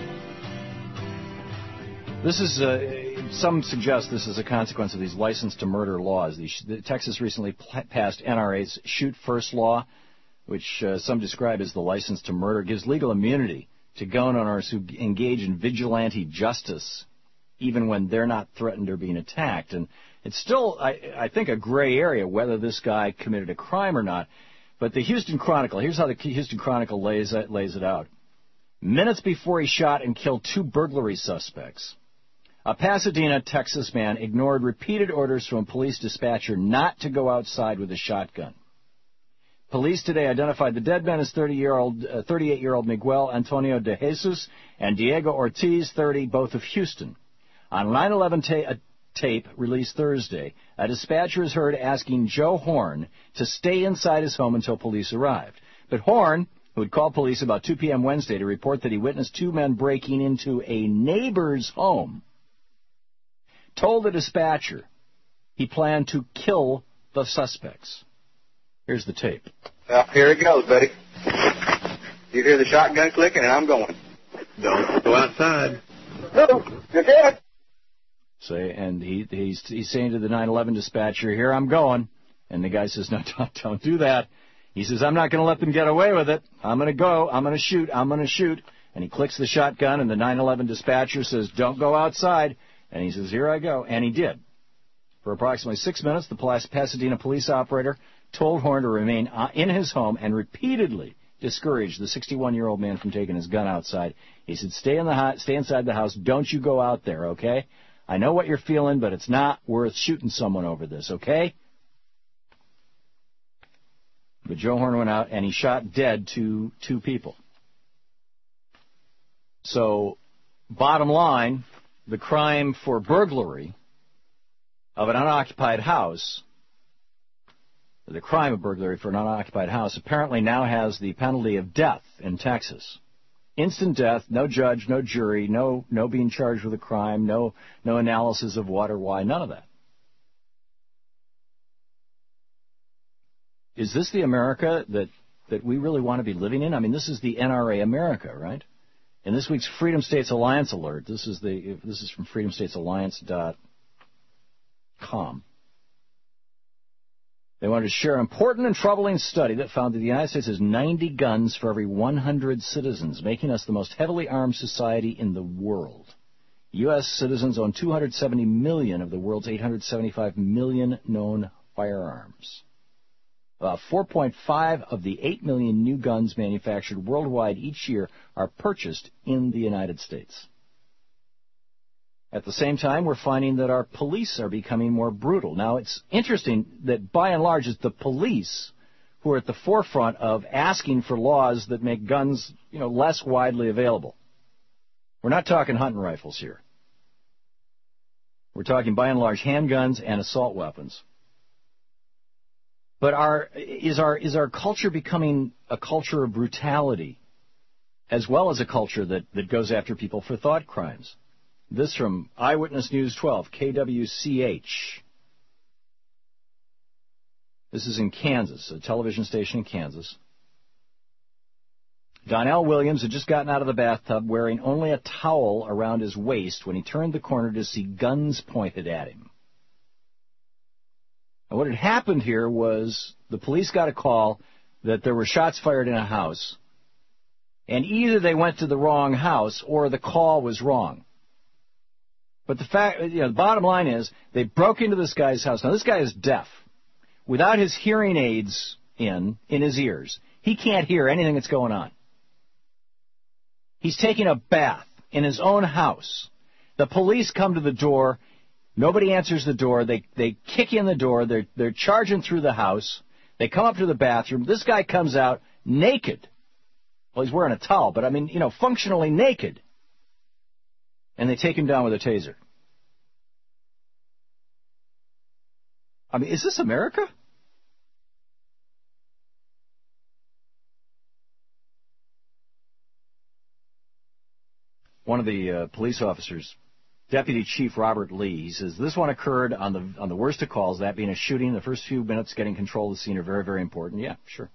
This is, uh, some suggest this is a consequence of these license to murder laws. The, the Texas recently pl- passed N R A's Shoot First law, which uh, some describe as the license to murder, gives legal immunity to gun owners who engage in vigilante justice, even when they're not threatened or being attacked. And it's still, I, I think, a gray area whether this guy committed a crime or not. But the Houston Chronicle, here's how the Houston Chronicle lays it, lays it out. Minutes before he shot and killed two burglary suspects, a Pasadena, Texas man ignored repeated orders from a police dispatcher not to go outside with a shotgun. Police today identified the dead men as thirty-year-old, uh, thirty-eight-year-old Miguel Antonio de Jesus and Diego Ortiz, thirty, both of Houston. On nine eleven ta- a tape released Thursday, a dispatcher is heard asking Joe Horn to stay inside his home until police arrived. But Horn, who had called police about two p.m. Wednesday to report that he witnessed two men breaking into a neighbor's home, told the dispatcher he planned to kill the suspects. Here's the tape. Well, here it goes, buddy. You hear the shotgun clicking, and I'm going. Don't go outside. No, you're dead. Say, and he, he's, he's saying to the nine eleven dispatcher, here I'm going. And the guy says, no, don't, don't do that. He says, I'm not going to let them get away with it. I'm going to go. I'm going to shoot. I'm going to shoot. And he clicks the shotgun, and the nine eleven dispatcher says, don't go outside. And he says, here I go. And he did. For approximately six minutes, the Pasadena police operator told Horn to remain in his home and repeatedly discouraged the sixty-one-year-old man from taking his gun outside. He said, stay in the ho- stay inside the house. Don't you go out there, okay? I know what you're feeling, but it's not worth shooting someone over this, okay? But Joe Horn went out, and he shot dead two, two people. So, bottom line, the crime for burglary of an unoccupied house, the crime of burglary for an unoccupied house, apparently now has the penalty of death in Texas. Instant death, no judge, no jury, no no being charged with a crime, no no analysis of what or why, none of that. Is this the America that, that we really want to be living in? I mean, this is the N R A America, right? In this week's Freedom States Alliance alert, this is the this is from freedom states alliance dot com. They wanted to share an important and troubling study that found that the United States has ninety guns for every one hundred citizens, making us the most heavily armed society in the world. U S citizens own two hundred seventy million of the world's eight hundred seventy-five million known firearms. Uh, four point five of the eight million new guns manufactured worldwide each year are purchased in the United States. At the same time, we're finding that our police are becoming more brutal. Now, it's interesting that by and large it's the police who are at the forefront of asking for laws that make guns, you know, less widely available. We're not talking hunting rifles here. We're talking by and large handguns and assault weapons. But our, is our is our culture becoming a culture of brutality as well as a culture that, that goes after people for thought crimes? This from Eyewitness News twelve, K W C H. This is in Kansas, a television station in Kansas. Donnell Williams had just gotten out of the bathtub wearing only a towel around his waist when he turned the corner to see guns pointed at him. And what had happened here was the police got a call that there were shots fired in a house, and either they went to the wrong house or the call was wrong. But the fact, you know, the bottom line is they broke into this guy's house. Now, this guy is deaf. Without his hearing aids in, in his ears, he can't hear anything that's going on. He's taking a bath in his own house. The police come to the door. Nobody answers the door. They they kick in the door. They're, they're charging through the house. They come up to the bathroom. This guy comes out naked. Well, he's wearing a towel, but I mean, you know, functionally naked. And they take him down with a taser. I mean, is this America? One of the uh, police officers, Deputy Chief Robert Lee, he says, this one occurred on the on the worst of calls, that being a shooting. The first few minutes getting control of the scene are very, very important. Yeah, sure.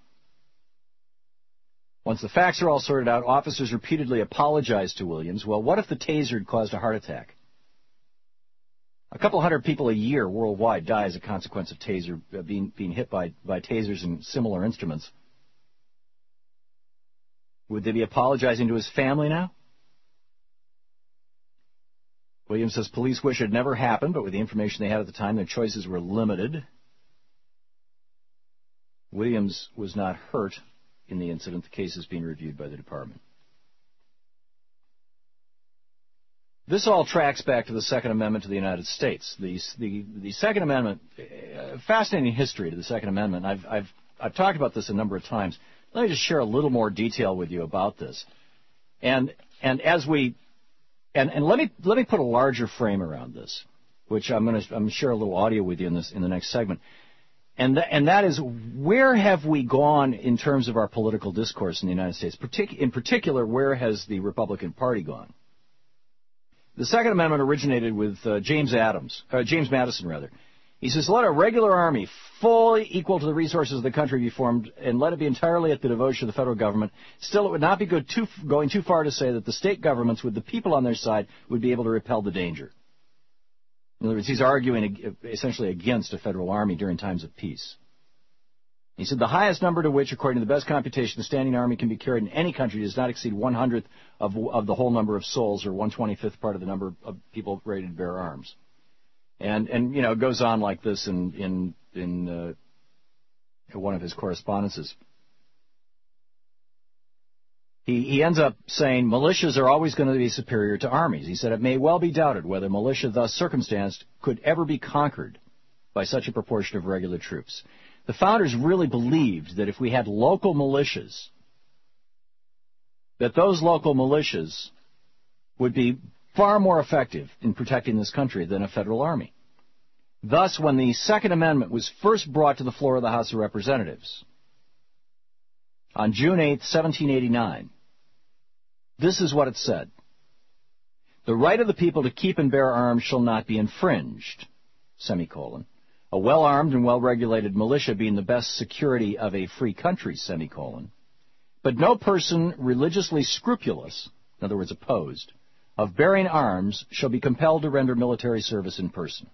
Once the facts are all sorted out, officers repeatedly apologized to Williams. Well, what if the taser had caused a heart attack? A couple hundred people a year worldwide die as a consequence of taser uh, being being hit by, by tasers and similar instruments. Would they be apologizing to his family now? Williams says police wish it had never happened, but with the information they had at the time, their choices were limited. Williams was not hurt in the incident. The case is being reviewed by the department. This all tracks back to the Second Amendment to the United States. The, the, the Second Amendment, uh, fascinating history to the Second Amendment. I've, I've, I've talked about this a number of times. Let me just share a little more detail with you about this. And, and as we... And, and let me let me put a larger frame around this, which I'm going to I'm going to share a little audio with you in this in the next segment, and th- and that is, where have we gone in terms of our political discourse in the United States? Partic- in particular, where has the Republican Party gone? The Second Amendment originated with uh, James Adams, uh, James Madison rather. He says, let a regular army fully equal to the resources of the country be formed, and let it be entirely at the devotion of the federal government. Still, it would not be good too, going too far to say that the state governments, with the people on their side, would be able to repel the danger. In other words, he's arguing essentially against a federal army during times of peace. He said, the highest number to which, according to the best computation, the standing army can be carried in any country does not exceed one hundredth of, of the whole number of souls, or one twenty-fifth part of the number of people ready to bear arms. And, and you know, it goes on like this in, in, in uh, one of his correspondences. He, he ends up saying, militias are always going to be superior to armies. He said, it may well be doubted whether militia thus circumstanced could ever be conquered by such a proportion of regular troops. The founders really believed that if we had local militias, that those local militias would be far more effective in protecting this country than a federal army. Thus, when the Second Amendment was first brought to the floor of the House of Representatives on June eighth, seventeen eighty-nine, this is what it said. The right of the people to keep and bear arms shall not be infringed, semicolon. A well-armed and well-regulated militia being the best security of a free country, semicolon. But no person religiously scrupulous, in other words, opposed, of bearing arms shall be compelled to render military service in person.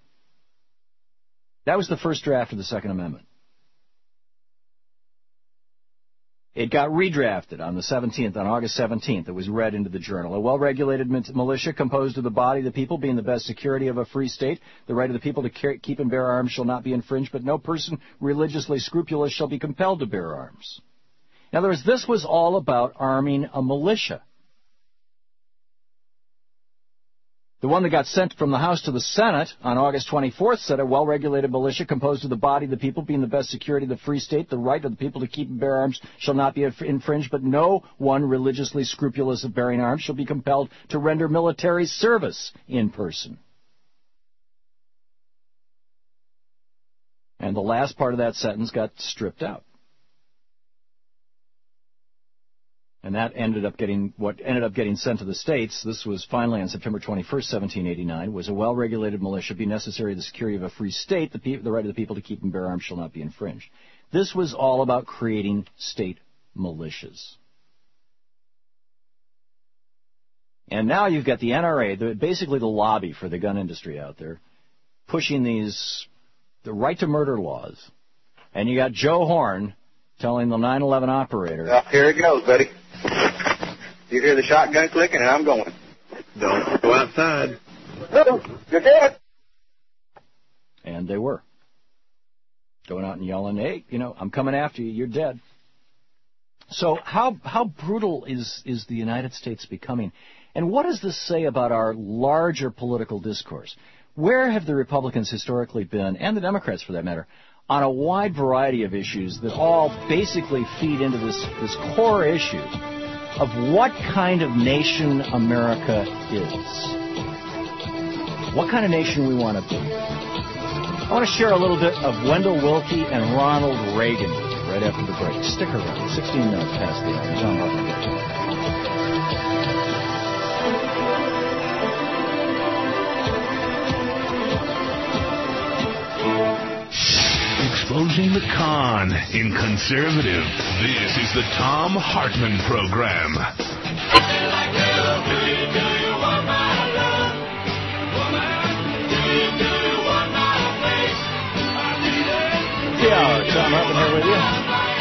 That was the first draft of the Second Amendment. It got redrafted on the seventeenth, on August seventeenth. It was read into the Journal. A well-regulated militia composed of the body of the people being the best security of a free state. The right of the people to keep and bear arms shall not be infringed, but no person religiously scrupulous shall be compelled to bear arms. In other words, this was all about arming a militia. The one that got sent from the House to the Senate on August twenty-fourth said a well-regulated militia composed of the body of the people being the best security of the free state, the right of the people to keep and bear arms shall not be infringed, but no one religiously scrupulous of bearing arms shall be compelled to render military service in person. And the last part of that sentence got stripped out. And that ended up getting, what ended up getting sent to the states, this was finally on September twenty-first, seventeen eighty-nine, was a well-regulated militia be necessary to the security of a free state, the, pe- the right of the people to keep and bear arms shall not be infringed. This was all about creating state militias. And now you've got the N R A, the, basically the lobby for the gun industry out there, pushing these, the right to murder laws. And you got Joe Horn telling the nine eleven operator, well, here it goes, buddy. You hear the shotgun clicking, and I'm going. Don't go outside. No, you're dead. And they were. Going out and yelling, hey, you know, I'm coming after you, you're dead. So how how brutal is, is the United States becoming? And what does this say about our larger political discourse? Where have the Republicans historically been, and the Democrats for that matter, on a wide variety of issues that all basically feed into this, this core issue of what kind of nation America is? What kind of nation we want to be? I want to share a little bit of Wendell Willkie and Ronald Reagan right after the break. Stick around. sixteen minutes past the hour. Tom Hartman. Exposing the con in conservative. This is the Tom Hartman Program. Yeah, Tom Hartman here with you.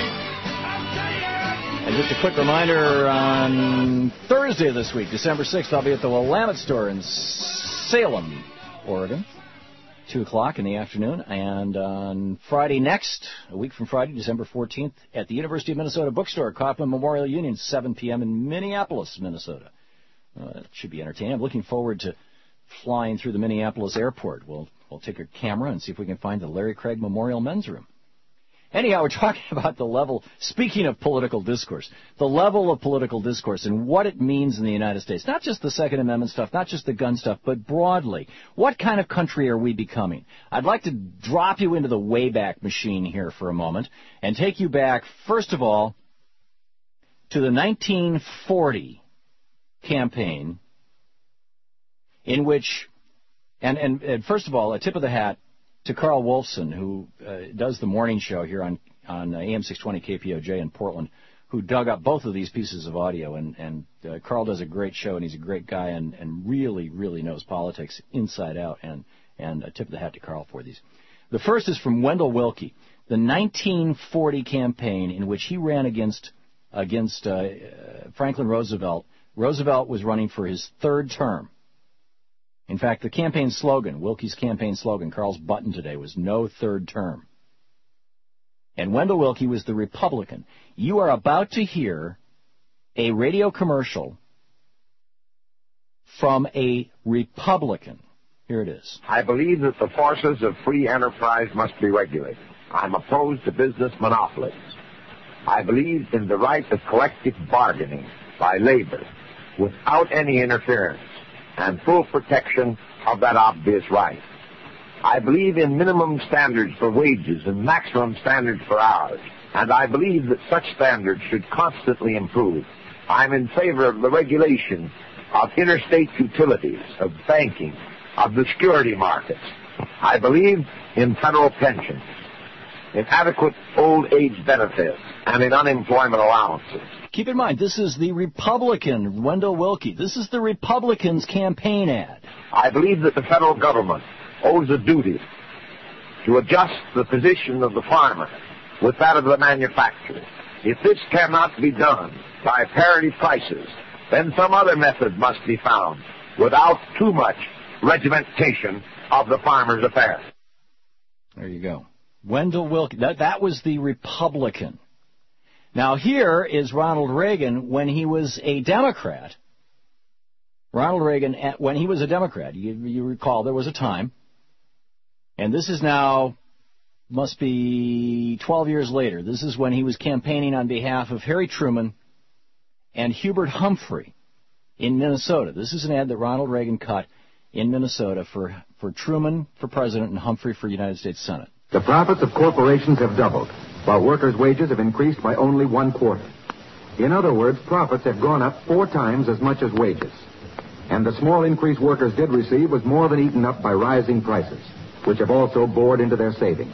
And just a quick reminder, on Thursday this week, December sixth, I'll be at the Willamette Store in Salem, Oregon. two o'clock in the afternoon, and on Friday next, a week from Friday, December fourteenth, at the University of Minnesota Bookstore, Kauffman Memorial Union, seven p.m. in Minneapolis, Minnesota. Uh, that should be entertaining. I'm looking forward to flying through the Minneapolis airport. We'll, we'll take a camera and see if we can find the Larry Craig Memorial Men's Room. Anyhow, we're talking about the level, speaking of political discourse, the level of political discourse and what it means in the United States. Not just the Second Amendment stuff, not just the gun stuff, but broadly. What kind of country are we becoming? I'd like to drop you into the Wayback Machine here for a moment and take you back, first of all, to the nineteen forty campaign in which, and, and, and first of all, a tip of the hat to Carl Wolfson, who uh, does the morning show here on, on uh, A M six twenty K P O J in Portland, who dug up both of these pieces of audio. And, and uh, Carl does a great show, and he's a great guy and, and really, really knows politics inside out. And, and a tip of the hat to Carl for these. The first is from Wendell Willkie, the nineteen forty campaign in which he ran against, against uh, uh, Franklin Roosevelt. Roosevelt was running for his third term. In fact, the campaign slogan, Willkie's campaign slogan, Carl's button today, was no third term. And Wendell Willkie was the Republican. You are about to hear a radio commercial from a Republican. Here it is. I believe that the forces of free enterprise must be regulated. I'm opposed to business monopolies. I believe in the right of collective bargaining by labor without any interference and full protection of that obvious right. I believe in minimum standards for wages and maximum standards for hours, and I believe that such standards should constantly improve. I'm in favor of the regulation of interstate utilities, of banking, of the security markets. I believe in federal pensions, in adequate old age benefits, and in unemployment allowances. Keep in mind, this is the Republican, Wendell Willkie. This is the Republicans' campaign ad. I believe that the federal government owes a duty to adjust the position of the farmer with that of the manufacturer. If this cannot be done by parity prices, then some other method must be found without too much regimentation of the farmer's affairs. There you go. Wendell Willkie. That, that was the Republican. Now here is Ronald Reagan when he was a Democrat. Ronald Reagan, when he was a Democrat, you, you recall there was a time, and this is now, must be twelve years later. This is when he was campaigning on behalf of Harry Truman and Hubert Humphrey in Minnesota. This is an ad that Ronald Reagan cut in Minnesota for, for Truman for president and Humphrey for United States Senate. The profits of corporations have doubled, while workers' wages have increased by only one quarter. In other words, profits have gone up four times as much as wages. And the small increase workers did receive was more than eaten up by rising prices, which have also bored into their savings.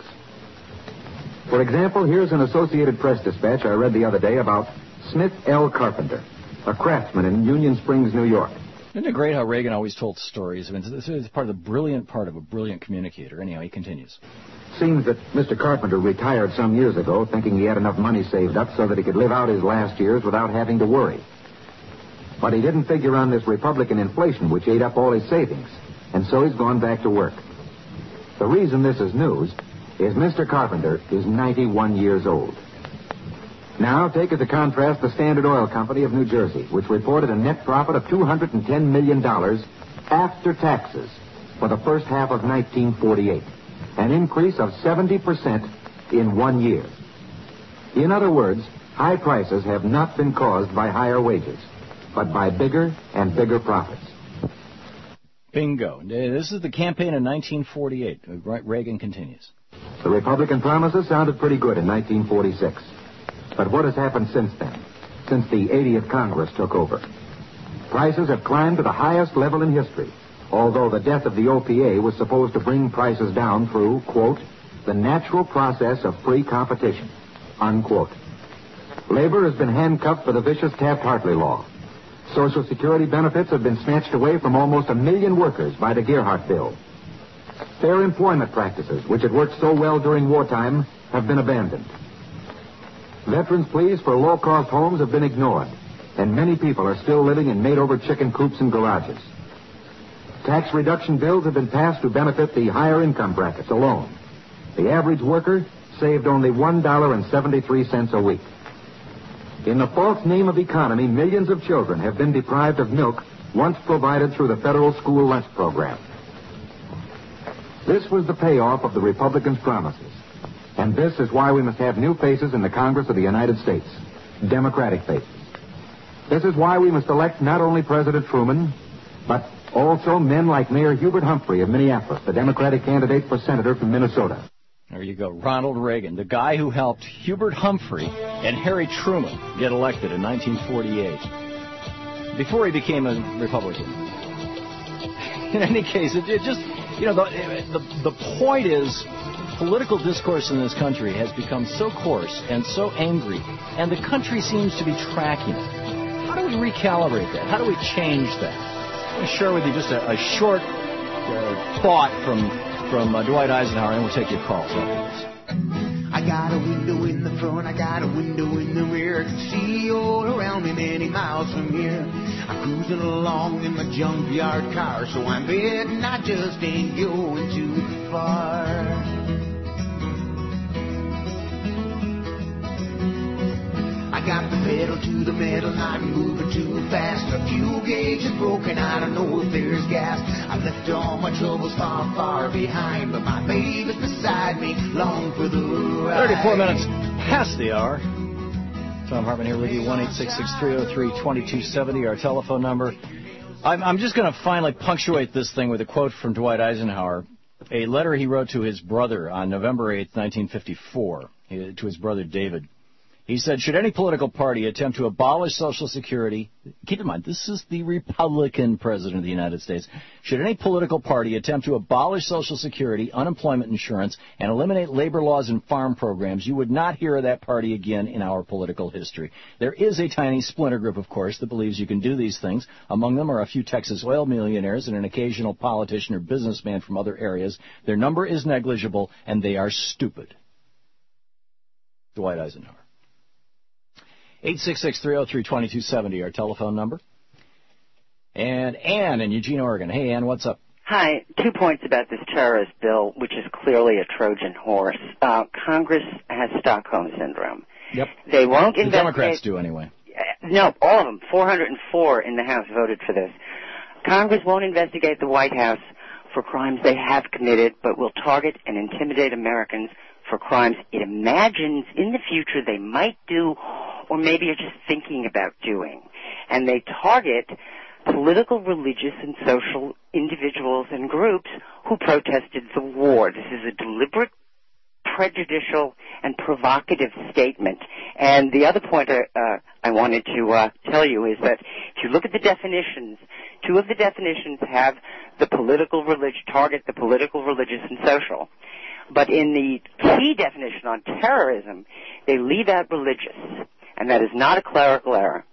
For example, here's an Associated Press dispatch I read the other day about Smith L. Carpenter, a craftsman in Union Springs, New York. Isn't it great how Reagan always told stories? I mean, this is part of the brilliant part of a brilliant communicator. Anyhow, he continues. Seems that Mister Carpenter retired some years ago thinking he had enough money saved up so that he could live out his last years without having to worry. But he didn't figure on this Republican inflation, which ate up all his savings, and so he's gone back to work. The reason this is news is Mister Carpenter is ninety-one years old. Now, take as a contrast the Standard Oil Company of New Jersey, which reported a net profit of two hundred ten million dollars after taxes for the first half of nineteen forty-eight, an increase of seventy percent in one year. In other words, high prices have not been caused by higher wages, but by bigger and bigger profits. Bingo. This is the campaign in nineteen forty-eight. Reagan continues. The Republican promises sounded pretty good in nineteen forty-six. But what has happened since then, since the eightieth Congress took over? Prices have climbed to the highest level in history, although the death of the O P A was supposed to bring prices down through, quote, the natural process of free competition, unquote. Labor has been handcuffed for the vicious Taft-Hartley law. Social Security benefits have been snatched away from almost a million workers by the Gearhart bill. Fair employment practices, which had worked so well during wartime, have been abandoned. Veterans' pleas for low-cost homes have been ignored, and many people are still living in made-over chicken coops and garages. Tax reduction bills have been passed to benefit the higher income brackets alone. The average worker saved only one dollar and seventy-three cents a week. In the false name of economy, millions of children have been deprived of milk once provided through the federal school lunch program. This was the payoff of the Republicans' promises. And this is why we must have new faces in the Congress of the United States, Democratic faces. This is why we must elect not only President Truman, but also men like Mayor Hubert Humphrey of Minneapolis, the Democratic candidate for senator from Minnesota. There you go, Ronald Reagan, the guy who helped Hubert Humphrey and Harry Truman get elected in nineteen forty-eight, before he became a Republican. In any case, it, it just, you know, the, the, the point is, political discourse in this country has become so coarse and so angry, and the country seems to be tracking it. How do we recalibrate that? How do we change that? I'm going to share with you just a, a short uh, thought from from uh, Dwight Eisenhower, and we'll take your calls after this. I got a window in the front, I got a window in the rear. I can see all around me many miles from here. I'm cruising along in my junkyard car, so I'm betting I just ain't going too far. I got the pedal to the metal, I'm moving too fast. The fuel gauge is broken, I don't know if there's gas. I've left all my troubles far, far behind, but my baby's beside me, long for the ride. thirty-four minutes past the hour. Tom Hartman here with you, one eight six six, three oh three, two two seven oh, our telephone number. I'm, I'm just going to finally punctuate this thing with a quote from Dwight Eisenhower, a letter he wrote to his brother on November eighth, nineteen fifty-four, to his brother David. He said, should any political party attempt to abolish Social Security, keep in mind, this is the Republican president of the United States, should any political party attempt to abolish Social Security, unemployment insurance, and eliminate labor laws and farm programs, you would not hear of that party again in our political history. There is a tiny splinter group, of course, that believes you can do these things. Among them are a few Texas oil millionaires and an occasional politician or businessman from other areas. Their number is negligible, and they are stupid. Dwight Eisenhower. eight six six, three oh three, two two seven oh, our telephone number. And Ann in Eugene, Oregon. Hey, Ann, what's up? Hi. Two points about this terrorist bill, which is clearly a Trojan horse. Uh, Congress has Stockholm Syndrome. Yep. They won't the investigate... Democrats do, anyway. No, all of them. four hundred four in the House voted for this. Congress won't investigate the White House for crimes they have committed, but will target and intimidate Americans for crimes it imagines in the future they might do or maybe are just thinking about doing. And they target political, religious, and social individuals and groups who protested the war. This is a deliberate, prejudicial, and provocative statement. And the other point uh, uh, I wanted to uh, tell you is that if you look at the definitions, two of the definitions have the political, religious, target the political, religious, and social. But in the key definition on terrorism, they leave out religious, and that is not a clerical error.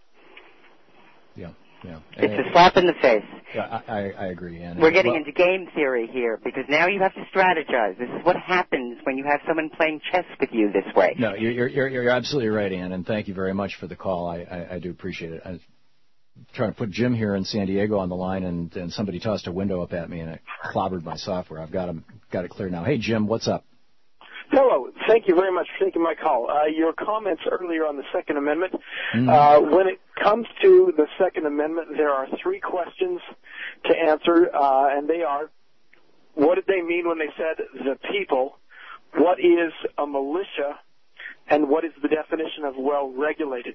Yeah, yeah. It's a slap in the face. Yeah, I, I agree, Ann. We're getting well, into game theory here, because now you have to strategize. This is what happens when you have someone playing chess with you this way. No, you're, you're, you're absolutely right, Ann, and thank you very much for the call. I, I, I do appreciate it. I was trying to put Jim here in San Diego on the line, and, and somebody tossed a window up at me, and it clobbered my software. I've got, him, got it clear now. Hey, Jim, what's up? Hello. Thank you very much for taking my call. Uh, your comments earlier on the Second Amendment. Mm-hmm. Uh, when it comes to the Second Amendment, there are three questions to answer, uh, and they are, what did they mean when they said the people? What is a militia? And what is the definition of well-regulated?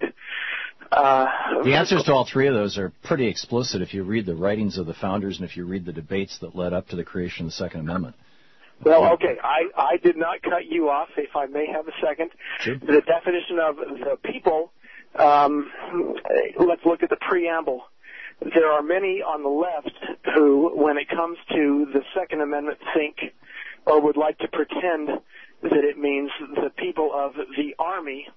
Uh, the answers to all three of those are pretty explicit if you read the writings of the founders and if you read the debates that led up to the creation of the Second Amendment. Well, okay, I, I did not cut you off, if I may have a second. Sure. The definition of the people, um, let's look at the preamble. There are many on the left who, when it comes to the Second Amendment, think or would like to pretend that it means the people of the Army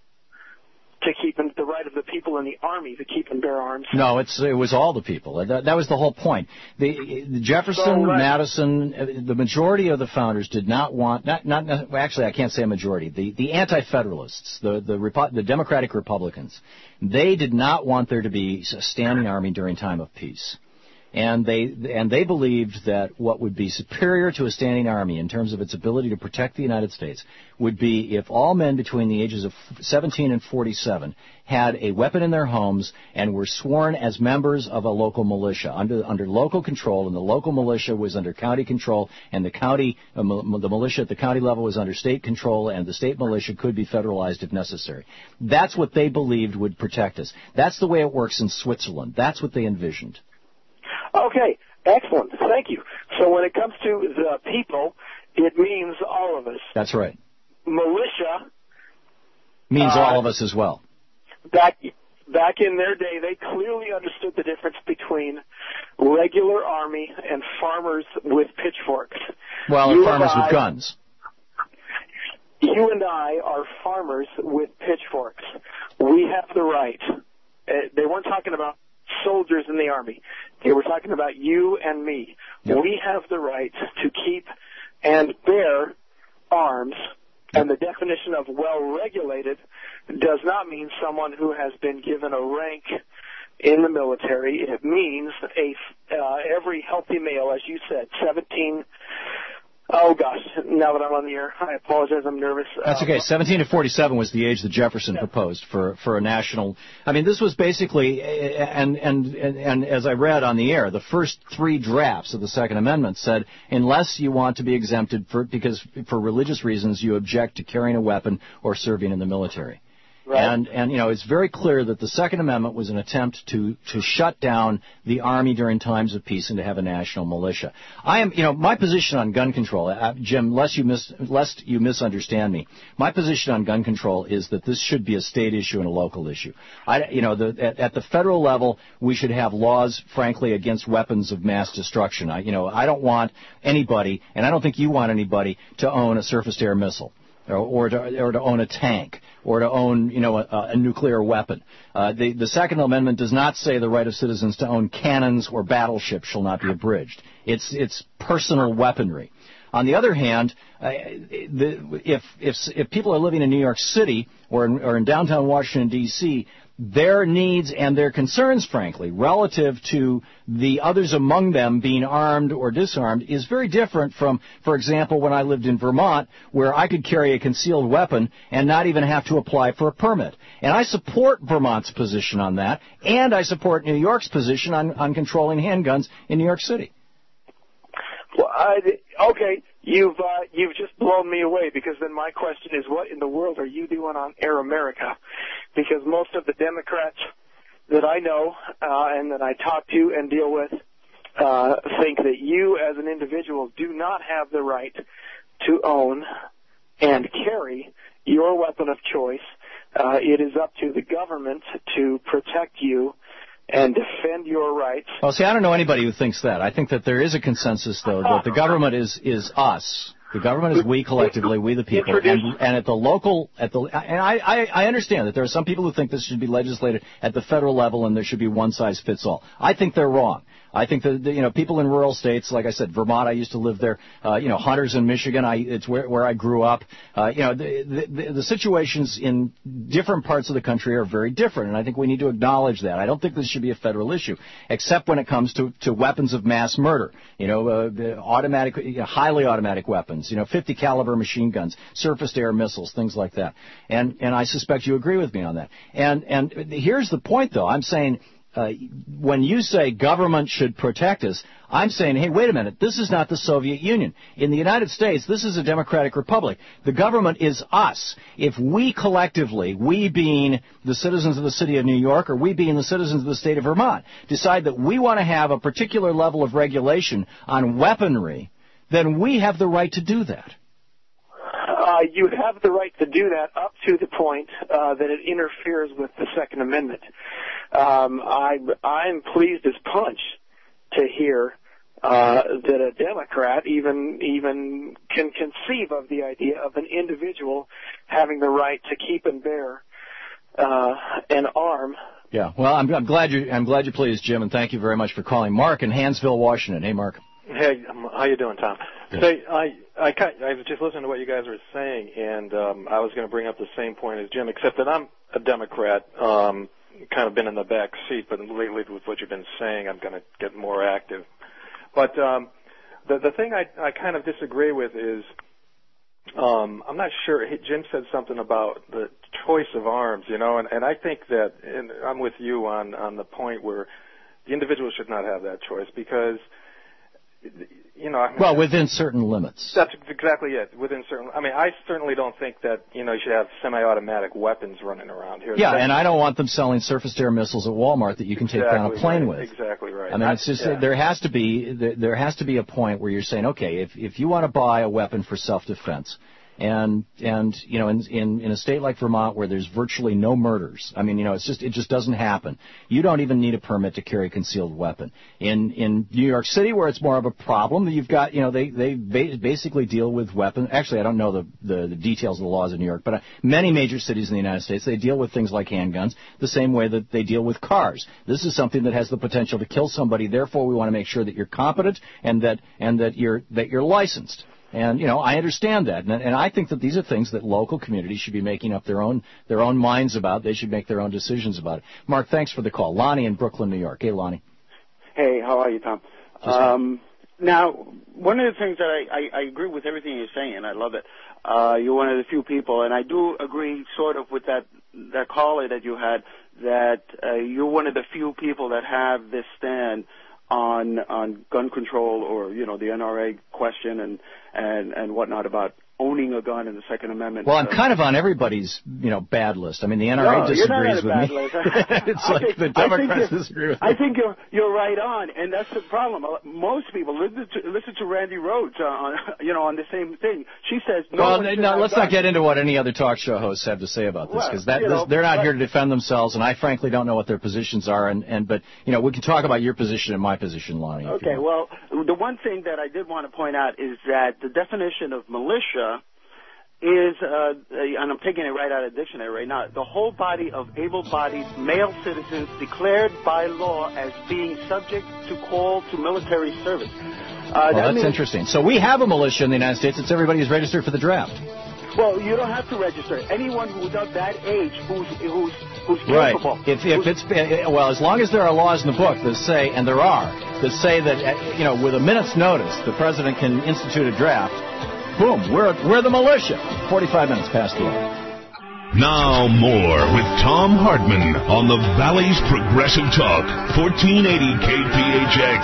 to keep in, the right of the people in the Army to keep and bear arms. No, it's it was all the people. That, that was the whole point. The, the Jefferson, so, right. Madison, the majority of the founders did not want. Not, not well, actually, I can't say a majority. The the anti-federalists, the the, Repo, the Democratic Republicans, they did not want there to be a standing army during time of peace. And they and they believed that what would be superior to a standing army in terms of its ability to protect the United States would be if all men between the ages of seventeen and forty-seven had a weapon in their homes and were sworn as members of a local militia under under local control, and the local militia was under county control, and the county uh, the militia at the county level was under state control, and the state militia could be federalized if necessary. That's what they believed would protect us. That's the way it works in Switzerland. That's what they envisioned. Okay, excellent. Thank you. So when it comes to the people, it means all of us. That's right. Militia means uh, all of us as well. Back back in their day, they clearly understood the difference between regular army and farmers with pitchforks. Well, and farmers with guns. You and I are farmers with pitchforks. We have the right. Uh, they weren't talking about soldiers in the army. They were talking about you and me. Yep. We have the right to keep and bear arms, and the definition of well-regulated does not mean someone who has been given a rank in the military. It means a uh, every healthy male, as you said, seventeen. Oh, gosh, now that I'm on the air, I apologize, I'm nervous. That's okay. seventeen to forty-seven was the age that Jefferson yeah. proposed for, for a national... I mean, this was basically, and, and, and, and as I read on the air, the first three drafts of the Second Amendment said, unless you want to be exempted for because for religious reasons you object to carrying a weapon or serving in the military. Right. And, and, you know, it's very clear that the Second Amendment was an attempt to, to shut down the Army during times of peace and to have a national militia. I am, you know, my position on gun control, uh, Jim, lest you, mis, lest you misunderstand me, my position on gun control is that this should be a state issue and a local issue. I, you know, the, at, at the federal level, we should have laws, frankly, against weapons of mass destruction. I, you know, I don't want anybody, and I don't think you want anybody, to own a surface-to-air missile. Or, or, to, or to own a tank, or to own, you know, a, a nuclear weapon. Uh, the, the Second Amendment does not say the right of citizens to own cannons or battleships shall not be abridged. It's, it's personal weaponry. On the other hand, uh, the, if if if people are living in New York City or in, or in downtown Washington D C, their needs and their concerns, frankly, relative to the others among them being armed or disarmed is very different from, for example, when I lived in Vermont, where I could carry a concealed weapon and not even have to apply for a permit. And I support Vermont's position on that, and I support New York's position on, on controlling handguns in New York City. Well, I, okay, you've uh, you've just blown me away, because then my question is, what in the world are you doing on Air America? Because most of the Democrats that I know uh, and that I talk to and deal with uh, think that you as an individual do not have the right to own and carry your weapon of choice. Uh, it is up to the government to protect you and defend your rights. Well, see, I don't know anybody who thinks that. I think that there is a consensus, though, that the government is is us. The government is we collectively, we the people, and, and at the local, at the, and I, I, I understand that there are some people who think this should be legislated at the federal level and there should be one size fits all. I think they're wrong. I think that, you know, people in rural states, like I said, Vermont, I used to live there, uh, you know, Hunters in Michigan, I, it's where, where I grew up. Uh, you know, the, the, the situations in different parts of the country are very different, and I think we need to acknowledge that. I don't think this should be a federal issue, except when it comes to, to weapons of mass murder, you know, uh, automatic, you know, highly automatic weapons, you know, fifty caliber machine guns, surface-to-air missiles, things like that. And, and I suspect you agree with me on that. And, and here's the point, though. I'm saying, Uh, when you say government should protect us, I'm saying, hey, wait a minute, this is not the Soviet Union. In the United States, this is a democratic republic. The government is us. If we collectively, we being the citizens of the city of New York, or we being the citizens of the state of Vermont, decide that we want to have a particular level of regulation on weaponry, then we have the right to do that. Uh, you have the right to do that up to the point uh, that it interferes with the Second Amendment. Um, I, I'm pleased as punch to hear uh, that a Democrat even even can conceive of the idea of an individual having the right to keep and bear uh, an arm. Yeah, well, I'm, I'm glad you I'm glad you're pleased, Jim, and thank you very much for calling. Mark in Hansville, Washington. Hey, Mark. Hey, um, how you doing, Tom? Good. Say, I I I was just listening to what you guys were saying, and um, I was going to bring up the same point as Jim, except that I'm a Democrat, um, kind of been in the back seat, but lately with what you've been saying, I'm going to get more active. But um, the the thing I I kind of disagree with is, um, I'm not sure. Jim said something about the choice of arms, you know, and, and I think that, and I'm with you on on the point where the individual should not have that choice, because, you know, I mean, well, within certain limits. That's exactly it. Within certain, I mean, I certainly don't think that, you know, you should have semi-automatic weapons running around here. Yeah, That's, and I don't want them selling surface-to-air missiles at Walmart that you can take exactly down a plane right, with. Exactly right. I mean, it's just yeah. there has to be there has to be a point where you're saying, okay, if if you want to buy a weapon for self-defense. And, and, you know, in, in, in a state like Vermont where there's virtually no murders, I mean, you know, it's just, it just doesn't happen. You don't even need a permit to carry a concealed weapon. In, in New York City where it's more of a problem, you've got, you know, they, they ba- basically deal with weapons. Actually, I don't know the, the, the details of the laws in New York, but uh, many major cities in the United States, they deal with things like handguns the same way that they deal with cars. This is something that has the potential to kill somebody. Therefore, we want to make sure that you're competent and that, and that you're, that you're licensed. And, you know, I understand that. And, and I think that these are things that local communities should be making up their own their own minds about. They should make their own decisions about it. Mark, thanks for the call. Lonnie in Brooklyn, New York. Hey, Lonnie. Hey, how are you, Tom? Um, now, one of the things that I, I, I agree with everything you're saying. I love it. Uh, you're one of the few people, and I do agree sort of with that, that caller that you had, that uh, you're one of the few people that have this stand on on gun control, or, you know, the N R A question and, and, and whatnot about owning a gun in the Second Amendment. Well, I'm kind of on everybody's, you know, bad list. I mean, the N R A no, disagrees you're not with on me. a bad list. It's I like think, the Democrats I disagree with me. I think you're you're right on, and that's the problem. Most people listen to listen to Randy Rhodes uh, on, you know, on the same thing. She says no. Well, one should no, have let's guns. not get into what any other talk show hosts have to say about this, because Well, you know, they're not but, here to defend themselves, and I frankly don't know what their positions are. And, and but you know, we can talk about your position and my position, Lonnie. if you Okay, want. well, the one thing that I did want to point out is that the definition of militia is, uh, and I'm taking it right out of the dictionary right now, the whole body of able-bodied male citizens declared by law as being subject to call to military service. Uh, well, that that's means, interesting. So we have a militia in the United States. It's everybody who's registered for the draft. Well, you don't have to register. Anyone who's of that age who's who's who's Right. capable. If if it's well, as long as there are laws in the book that say, and there are, that say that uh, you know, with a minute's notice, the president can institute a draft. Boom, we're we're the militia. Forty-five minutes past the hour. Now more with Tom Hartman on the Valley's Progressive Talk, fourteen eighty K P H X.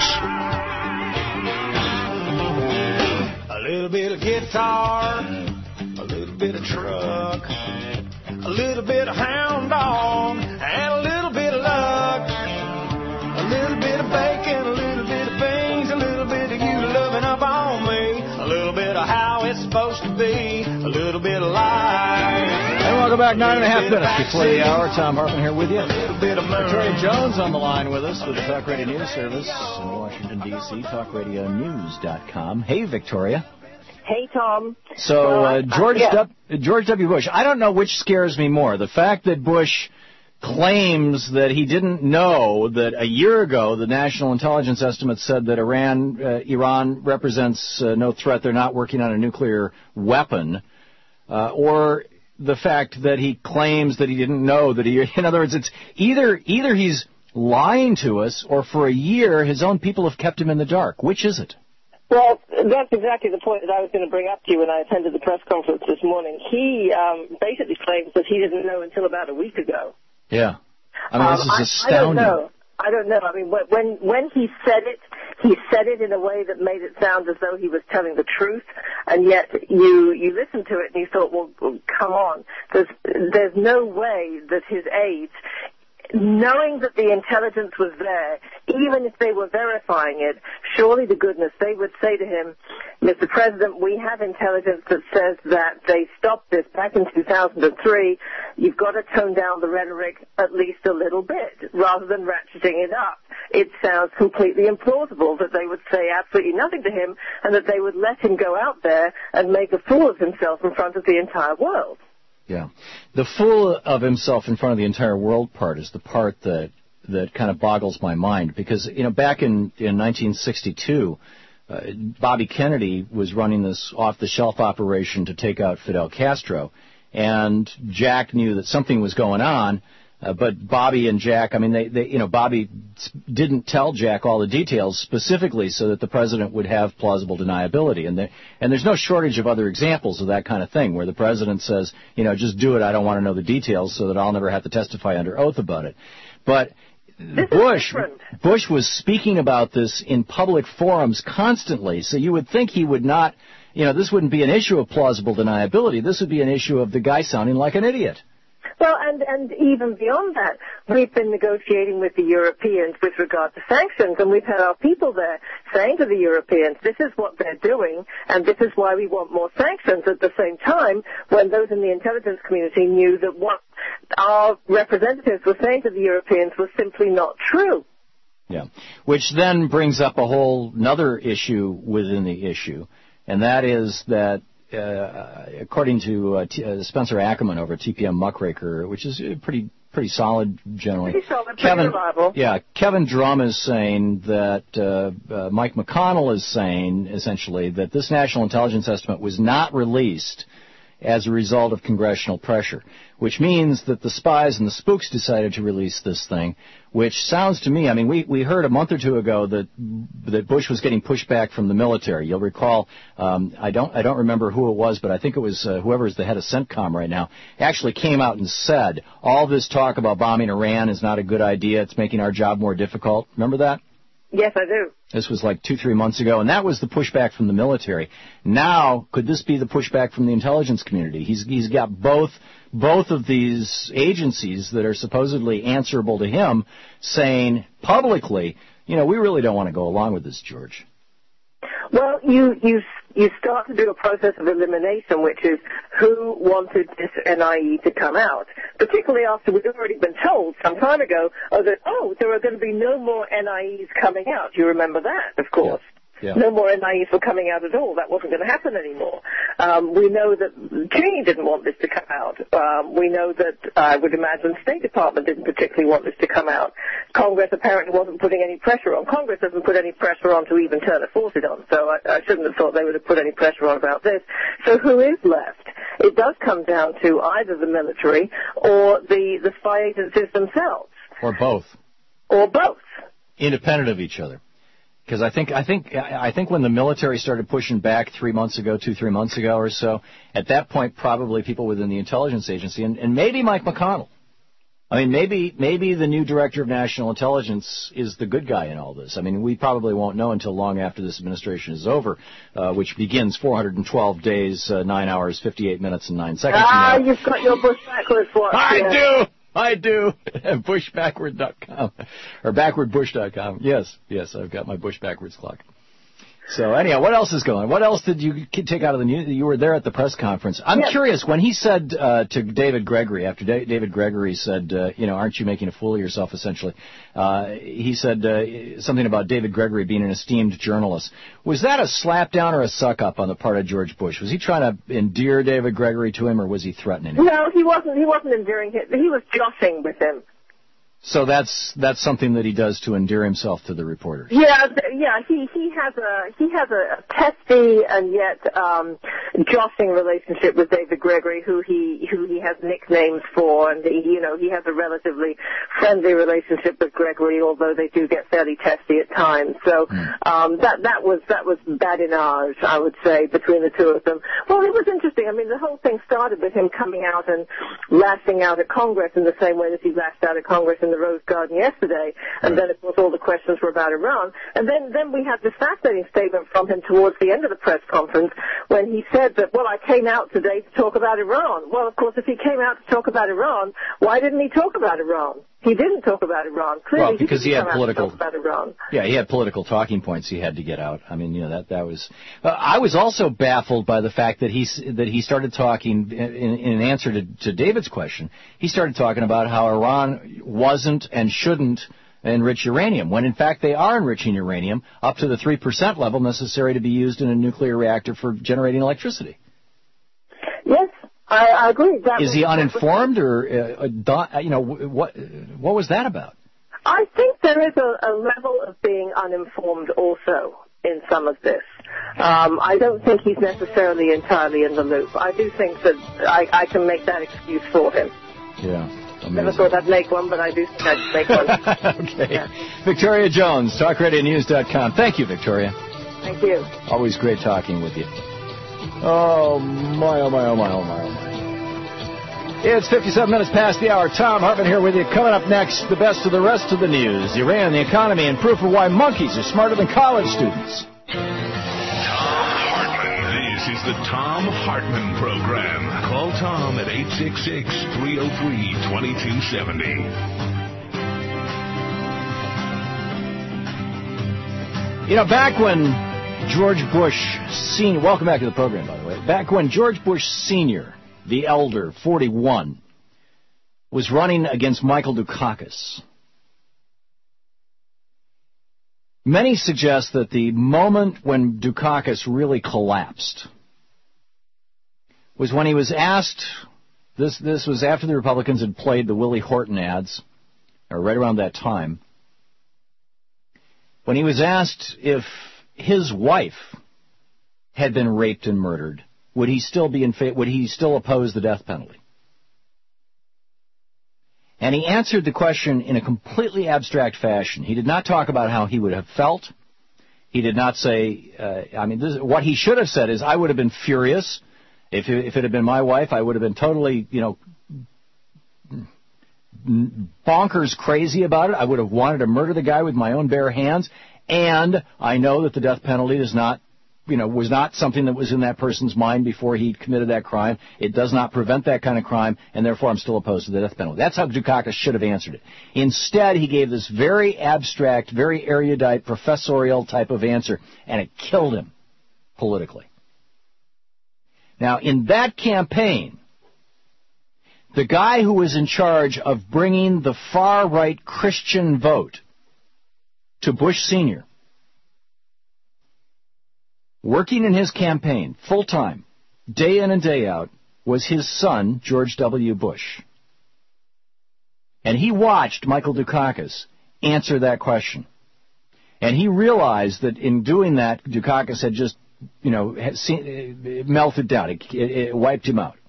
A little bit of guitar, a little bit of truck, a little bit of hound dog, and a little bit of luck. A little bit of bacon, a little bit of beans, a little bit of you loving up on me, a little bit of how it's supposed to be, a little bit of life. And welcome back, nine and a half minutes before the hour. Tom Hartman here with you. Victoria Jones on the line with us with the Talk Radio News Service in Washington, D C, talk radio news dot com. Hey, Victoria. Hey, Tom. So, Well, uh, George, uh, yeah. w, George W. Bush, I don't know which scares me more. The fact that Bush claims that he didn't know that a year ago the national intelligence estimates said that Iran, uh, Iran represents uh, no threat. They're not working on a nuclear weapon. Uh, or the fact that he claims that he didn't know that he, in other words, it's either, either he's lying to us or for a year his own people have kept him in the dark. Which is it? Well, that's exactly the point that I was going to bring up to you when I attended the press conference this morning. He um, basically claims that he didn't know until about a week ago. Yeah. I mean, this Um, is I, I don't astounding. know. I don't know. I mean, when when he said it, he said it in a way that made it sound as though he was telling the truth, and yet you you listened to it and you thought, well, well come on. There's there's no way that his aides, knowing that the intelligence was there, even if they were verifying it, surely to goodness they would say to him, Mister President, we have intelligence that says that they stopped this back in two thousand three. You've got to tone down the rhetoric at least a little bit, rather than ratcheting it up. It sounds completely implausible that they would say absolutely nothing to him and that they would let him go out there and make a fool of himself in front of the entire world. Yeah. The fool of himself in front of the entire world part is the part that that kind of boggles my mind, because, you know, back in, in nineteen sixty-two, uh, Bobby Kennedy was running this off-the-shelf operation to take out Fidel Castro, and Jack knew that something was going on, uh, but Bobby and Jack, I mean, they, they, you know, Bobby didn't tell Jack all the details specifically so that the president would have plausible deniability. And, there, and there's no shortage of other examples of that kind of thing, where the president says, you know, just do it, I don't want to know the details so that I'll never have to testify under oath about it. But Bush, Bush was speaking about this in public forums constantly, so you would think he would not, you know, this wouldn't be an issue of plausible deniability. This would be an issue of the guy sounding like an idiot. Well, and, and even beyond that, we've been negotiating with the Europeans with regard to sanctions, and we've had our people there saying to the Europeans, this is what they're doing, and this is why we want more sanctions, at the same time when those in the intelligence community knew that what our representatives were saying to the Europeans was simply not true. Yeah, which then brings up a whole another issue within the issue, and that is that Uh, according to uh, T- uh, Spencer Ackerman over at T P M Muckraker, which is uh, pretty pretty solid generally. Pretty solid, Kevin, pretty reliable. Yeah, Kevin Drum is saying that uh, uh, Mike McConnell is saying essentially that this national intelligence estimate was not released as a result of congressional pressure, which means that the spies and the spooks decided to release this thing, which sounds to me, I mean, we, we heard a month or two ago that that Bush was getting pushback from the military. You'll recall, um, I don't I don't remember who it was, but I think it was uh, whoever is the head of CENTCOM right now, actually came out and said, all this talk about bombing Iran is not a good idea. It's making our job more difficult. Remember that? Yes, I do. This was like two, three months ago, and that was the pushback from the military. Now, could this be the pushback from the intelligence community? He's he's got both both of these agencies that are supposedly answerable to him saying publicly, you know, we really don't want to go along with this, George. Well, you you you start to do a process of elimination, which is who wanted this N I E to come out, particularly after we'd already been told some time ago oh, that, oh, there are going to be no more N I Es coming out. You remember that, of course. Yeah. No more N I Es were coming out at all. That wasn't going to happen anymore. Um, we know that Cheney didn't want this to come out. Um, we know that uh, I would imagine the State Department didn't particularly want this to come out. Congress apparently wasn't putting any pressure on. Congress doesn't put any pressure on to even turn a faucet on, so I, I shouldn't have thought they would have put any pressure on about this. So who is left? It does come down to either the military or the, the spy agencies themselves. Or both. Or both. Independent of each other. Because I think I think I think when the military started pushing back three months ago, two three months ago or so, at that point probably people within the intelligence agency and, and maybe Mike McConnell. I mean, maybe maybe the new director of national intelligence is the good guy in all this. I mean, we probably won't know until long after this administration is over, uh, which begins four hundred twelve days, uh, nine hours, fifty-eight minutes, and nine seconds. Ah, you've got your Bush backwards watch. I yeah. do. I do. bush backward dot com or backward bush dot com. Yes, yes, I've got my Bush backwards clock. So anyhow, what else is going on? What else did you take out of the news? You were there at the press conference. I'm yes. curious, when he said uh, to David Gregory, after da- David Gregory said, uh, you know, aren't you making a fool of yourself, essentially, uh, he said uh, something about David Gregory being an esteemed journalist. Was that a slap down or a suck up on the part of George Bush? Was he trying to endear David Gregory to him, or was he threatening him? No, he wasn't. He wasn't endearing him. He was joshing with him. So that's that's something that he does to endear himself to the reporters. Yeah, yeah. He he has a he has a testy and yet um, joshing relationship with David Gregory, who he who he has nicknames for, and he, you know he has a relatively friendly relationship with Gregory, although they do get fairly testy at times. So um, that that was that was badinage, I would say, between the two of them. Well, it was interesting. I mean, the whole thing started with him coming out and lashing out at Congress in the same way that he lashed out at Congress in the Rose Garden yesterday, and then of course all the questions were about Iran, and then then we had this fascinating statement from him towards the end of the press conference when he said that, well, I came out today to talk about Iran. Well, of course, if he came out to talk about Iran, why didn't he talk about Iran? He didn't talk about Iran. Clearly, well, because he, he had political. Talk about Iran. Yeah, he had political talking points he had to get out. I mean, you know that that was. Uh, I was also baffled by the fact that he that he started talking in, in answer to, to David's question. He started talking about how Iran wasn't and shouldn't enrich uranium, when in fact they are enriching uranium up to the three percent level necessary to be used in a nuclear reactor for generating electricity. Yes. I, I agree. That Is was, he uninformed, or uh, you know what? What was that about? I think there is a, a level of being uninformed also in some of this. Um, I don't think he's necessarily entirely in the loop. I do think that I, I can make that excuse for him. Yeah. Amazing. Never thought I'd make one, but I do think I'd make one. Okay. Yeah. Victoria Jones, talk radio news dot com. Thank you, Victoria. Thank you. Always great talking with you. Oh, my, oh, my, oh, my, oh, my, oh, my. It's fifty-seven minutes past the hour. Tom Hartman here with you. Coming up next, the best of the rest of the news. Iran, the economy, and proof of why monkeys are smarter than college students. Tom Hartman. This is the Tom Hartman Program. Call Tom at eight six six, three oh three, two two seven oh. You know, back when George Bush Senior, welcome back to the program, by the way. Back when George Bush Senior, the elder, forty-one, was running against Michael Dukakis, many suggest that the moment when Dukakis really collapsed was when he was asked, this this was after the Republicans had played the Willie Horton ads, or right around that time, when he was asked if his wife had been raped and murdered, would he still be in fa- would he still oppose the death penalty? And he answered the question in a completely abstract fashion. He did not talk about how he would have felt. He did not say, uh, I mean, this, what he should have said is, I would have been furious. If it, if it had been my wife, I would have been totally, you know, bonkers crazy about it. I would have wanted to murder the guy with my own bare hands. And I know that the death penalty is not, you know, was not something that was in that person's mind before he committed that crime. It does not prevent that kind of crime, and therefore I'm still opposed to the death penalty. That's how Dukakis should have answered it. Instead, he gave this very abstract, very erudite, professorial type of answer, and it killed him politically. Now, in that campaign, the guy who was in charge of bringing the far-right Christian vote to Bush Senior working in his campaign full-time, day in and day out, was his son, George W. Bush. And he watched Michael Dukakis answer that question. And he realized that in doing that, Dukakis had just, you know, had seen, it melted down. It, it, it wiped him out.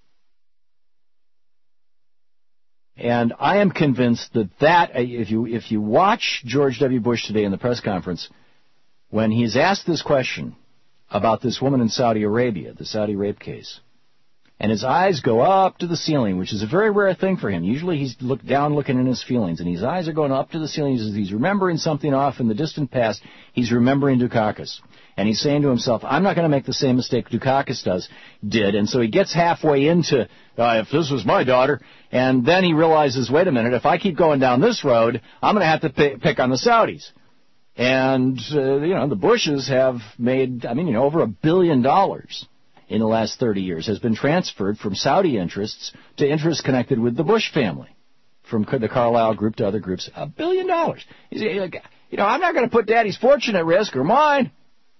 And I am convinced that that, if you if you watch George W. Bush today in the press conference, when he's asked this question about this woman in Saudi Arabia, the Saudi rape case, and his eyes go up to the ceiling, which is a very rare thing for him. Usually he's look down looking in his feelings, and his eyes are going up to the ceiling. He's, he's remembering something off in the distant past. He's remembering Dukakis. And he's saying to himself, I'm not going to make the same mistake Dukakis does, did. And so he gets halfway into, uh, if this was my daughter, and then he realizes, wait a minute, if I keep going down this road, I'm going to have to pay, pick on the Saudis. And, uh, you know, the Bushes have made, I mean, you know, over a billion dollars in the last thirty years has been transferred from Saudi interests to interests connected with the Bush family, from the Carlyle Group to other groups. A billion dollars. You know, I'm not going to put Daddy's fortune at risk or mine.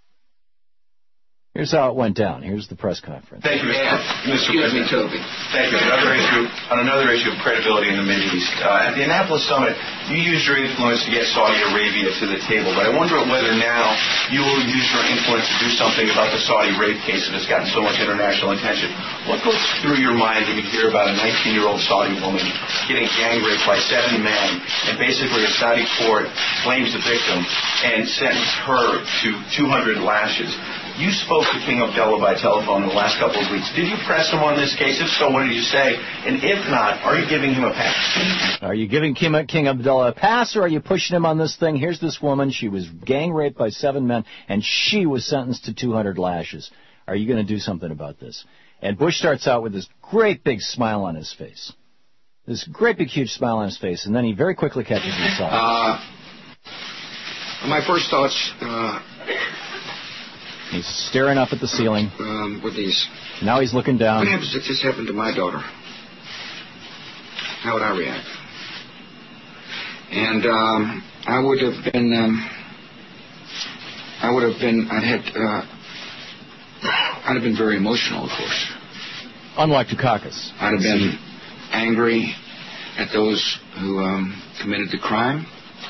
Here's how it went down. Here's the press conference. Thank you, Mister President. Toby. Thank you. Another issue, on another issue of credibility in the Middle East. Uh, at the Annapolis Summit, you used your influence to get Saudi Arabia to the table, but I wonder whether now you will use your influence to do something about the Saudi rape case that has gotten so much international attention. What goes through your mind when you hear about a nineteen-year-old Saudi woman getting gang raped by seven men, and basically a Saudi court blames the victim and sentenced her to two hundred lashes? You spoke to King Abdullah by telephone in the last couple of weeks. Did you press him on this case? If so, what did you say? And if not, are you giving him a pass? Are you giving King, King Abdullah a pass, or are you pushing him on this thing? Here's this woman. She was gang raped by seven men, and she was sentenced to two hundred lashes. Are you going to do something about this? And Bush starts out with this great big smile on his face. This great big huge smile on his face, and then he very quickly catches himself. Uh, my first thoughts... Uh, He's staring up at the ceiling. Um, with these. Now he's looking down. What happens if this happened to my daughter? How would I react? And um, I would have been. Um, I would have been. I'd had. Uh, I'd have been very emotional, of course. Unlike Dukakis. I'd have been angry at those who um, committed the crime,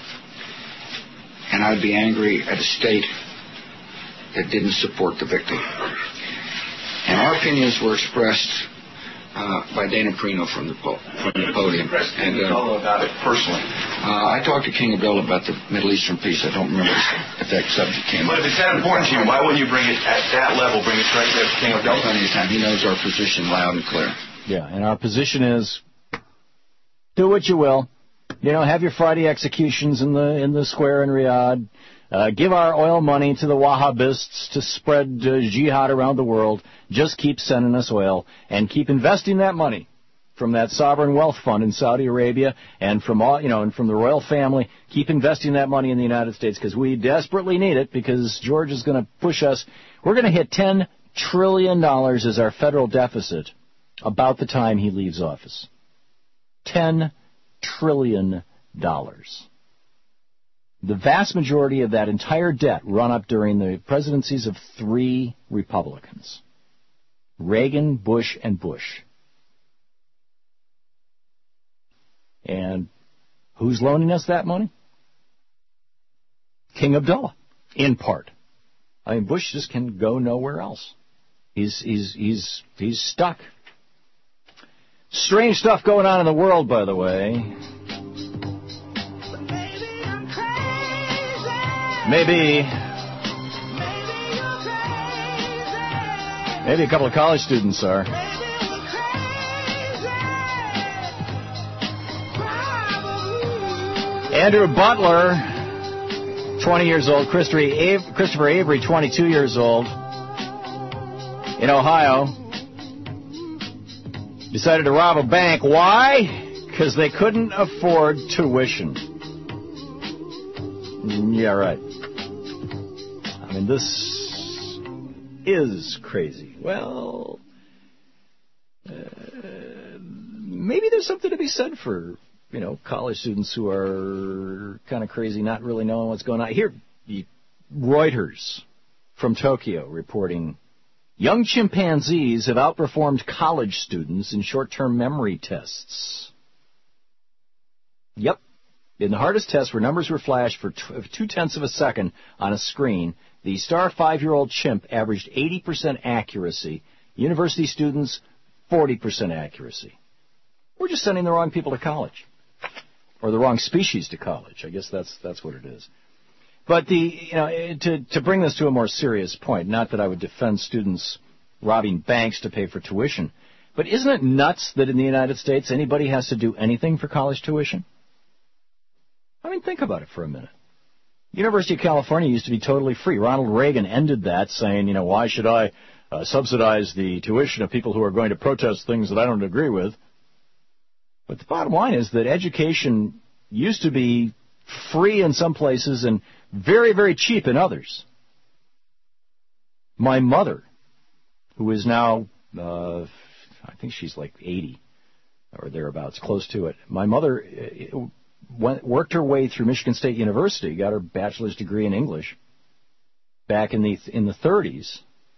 and I'd be angry at a state that didn't support the victim. And our opinions were expressed uh, by Dana Perino from the, po- from the podium. And uh, all about it personally. Uh, I talked to King Abdullah about the Middle Eastern peace. I don't remember if that subject came up. But if it's that important to you, why wouldn't you bring it at that level, bring it straight to King Abdullah? Plenty of time. He knows our position loud and clear. Yeah, and our position is, do what you will. You know, have your Friday executions in the in the square in Riyadh. Uh, give our oil money to the Wahhabists to spread uh, jihad around the world. Just keep sending us oil and keep investing that money from that sovereign wealth fund in Saudi Arabia and from all, you know, and from the royal family. Keep investing that money in the United States because we desperately need it because George is going to push us. We're going to hit ten trillion dollars as our federal deficit about the time he leaves office. ten trillion dollars. The vast majority of that entire debt run up during the presidencies of three Republicans. Reagan, Bush, and Bush. And who's loaning us that money? King Abdullah, in part. I mean, Bush just can go nowhere else. He's, he's, he's, he's stuck. Strange stuff going on in the world, by the way. Maybe, maybe a couple of college students are. Andrew Butler, twenty years old. Christopher Avery, twenty-two years old, in Ohio, decided to rob a bank. Why? Because they couldn't afford tuition. Yeah, right. I mean, this is crazy. Well, uh, maybe there's something to be said for, you know, college students who are kind of crazy, not really knowing what's going on. Here, Reuters, from Tokyo reporting, young chimpanzees have outperformed college students in short-term memory tests. Yep. In the hardest test, where numbers were flashed for t- two-tenths of a second on a screen, the star five-year-old chimp averaged eighty percent accuracy. University students, forty percent accuracy. We're just sending the wrong people to college. Or the wrong species to college. I guess that's that's what it is. But the you know to to bring this to a more serious point, not that I would defend students robbing banks to pay for tuition, but isn't it nuts that in the United States anybody has to do anything for college tuition? I mean, think about it for a minute. University of California used to be totally free. Ronald Reagan ended that saying, you know, why should I uh, subsidize the tuition of people who are going to protest things that I don't agree with? But the bottom line is that education used to be free in some places and very, very cheap in others. My mother, who is now, uh, I think she's like eighty or thereabouts, close to it. My mother uh, went, worked her way through Michigan State University, got her bachelor's degree in English back in the in the thirties.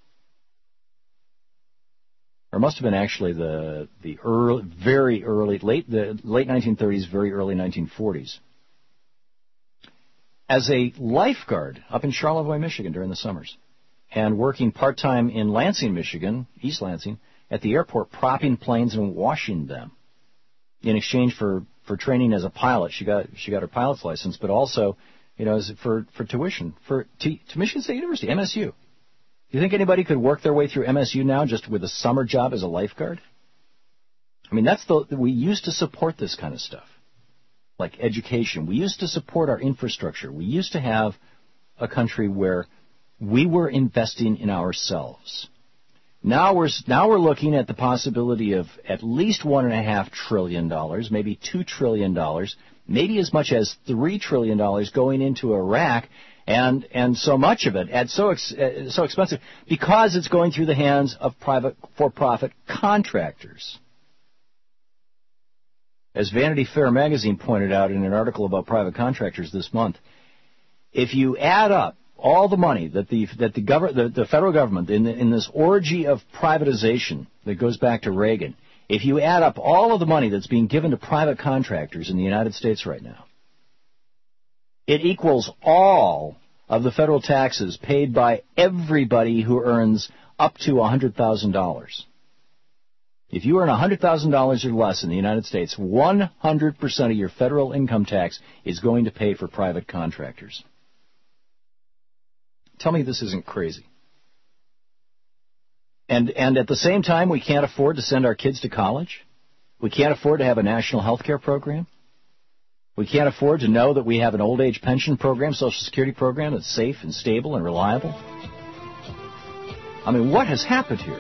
Or must have been actually the the early, very early, late the late nineteen thirties, very early nineteen forties. As a lifeguard up in Charlevoix, Michigan during the summers, and working part-time in Lansing, Michigan, East Lansing, at the airport propping planes and washing them. In exchange for, for training as a pilot, she got she got her pilot's license, but also, you know, as for, for tuition for to, to Michigan State University, M S U. Do you think anybody could work their way through M S U now just with a summer job as a lifeguard? I mean, that's the we used to support this kind of stuff, like education. We used to support our infrastructure. We used to have a country where we were investing in ourselves. Now we're now we're looking at the possibility of at least one and a half trillion dollars, maybe two trillion dollars, maybe as much as three trillion dollars going into Iraq. And and so much of it, and so ex, uh, so expensive, because it's going through the hands of private for-profit contractors. As Vanity Fair magazine pointed out in an article about private contractors this month, if you add up all the money that the that the, gov- the, the federal government in the, in this orgy of privatization that goes back to Reagan, if you add up all of the money that's being given to private contractors in the United States right now, it equals all of the federal taxes paid by everybody who earns up to one hundred thousand dollars. If you earn one hundred thousand dollars or less in the United States, one hundred percent of your federal income tax is going to pay for private contractors. Tell me this isn't crazy. And and at the same time, we can't afford to send our kids to college? We can't afford to have a national health care program? We can't afford to know that we have an old age pension program, Social Security program that's safe and stable and reliable? I mean, what has happened here?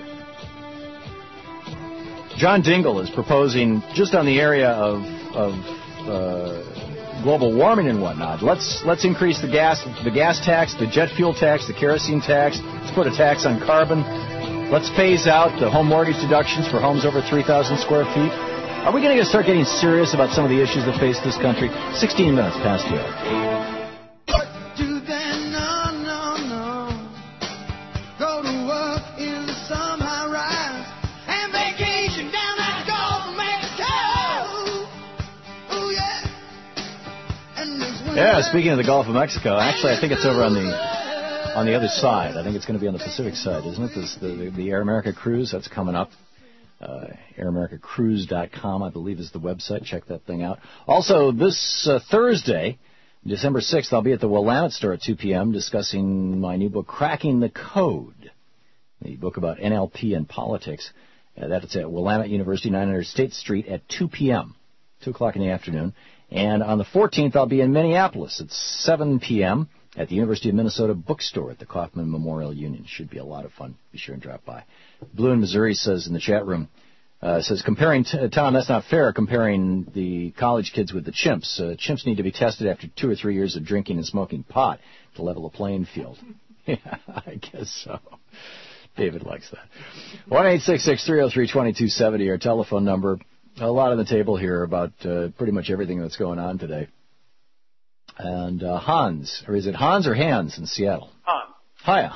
John Dingell is proposing, just on the area of, of uh, global warming and whatnot, let's let's increase the gas the gas tax, the jet fuel tax, the kerosene tax. Let's put a tax on carbon. Let's phase out the home mortgage deductions for homes over three thousand square feet. Are we going to start getting serious about some of the issues that face this country? sixteen minutes past the hour. What do they know, no, no? Go to work in the summer high rise and vacation down at the Gulf of Mexico. Oh, yeah. And there's one Yeah, speaking of the Gulf of Mexico, actually I think it's over on the on the other side. I think it's going to be on the Pacific side, isn't it? This, the, the Air America cruise, that's coming up. Uh, air america cruise dot com, I believe, is the website. Check that thing out. Also, this uh, Thursday, December sixth, I'll be at the Willamette store at two p.m. discussing my new book, Cracking the Code, the book about N L P and politics. Uh, that's at Willamette University, nine hundred State Street at two p.m., two o'clock in the afternoon. And on the fourteenth, I'll be in Minneapolis at seven p.m. at the University of Minnesota bookstore at the Kauffman Memorial Union. Should be a lot of fun. Be sure and drop by. Blue in Missouri says in the chat room, uh, says, comparing, t- Tom, that's not fair, comparing the college kids with the chimps. Uh, chimps need to be tested after two or three years of drinking and smoking pot to level the playing field. Yeah, I guess so. David likes that. one eight six six, three oh three, two two seven oh, our telephone number. A lot on the table here about uh, pretty much everything that's going on today. And uh, Hans, or is it Hans or Hans in Seattle? Hans. Hi, hi,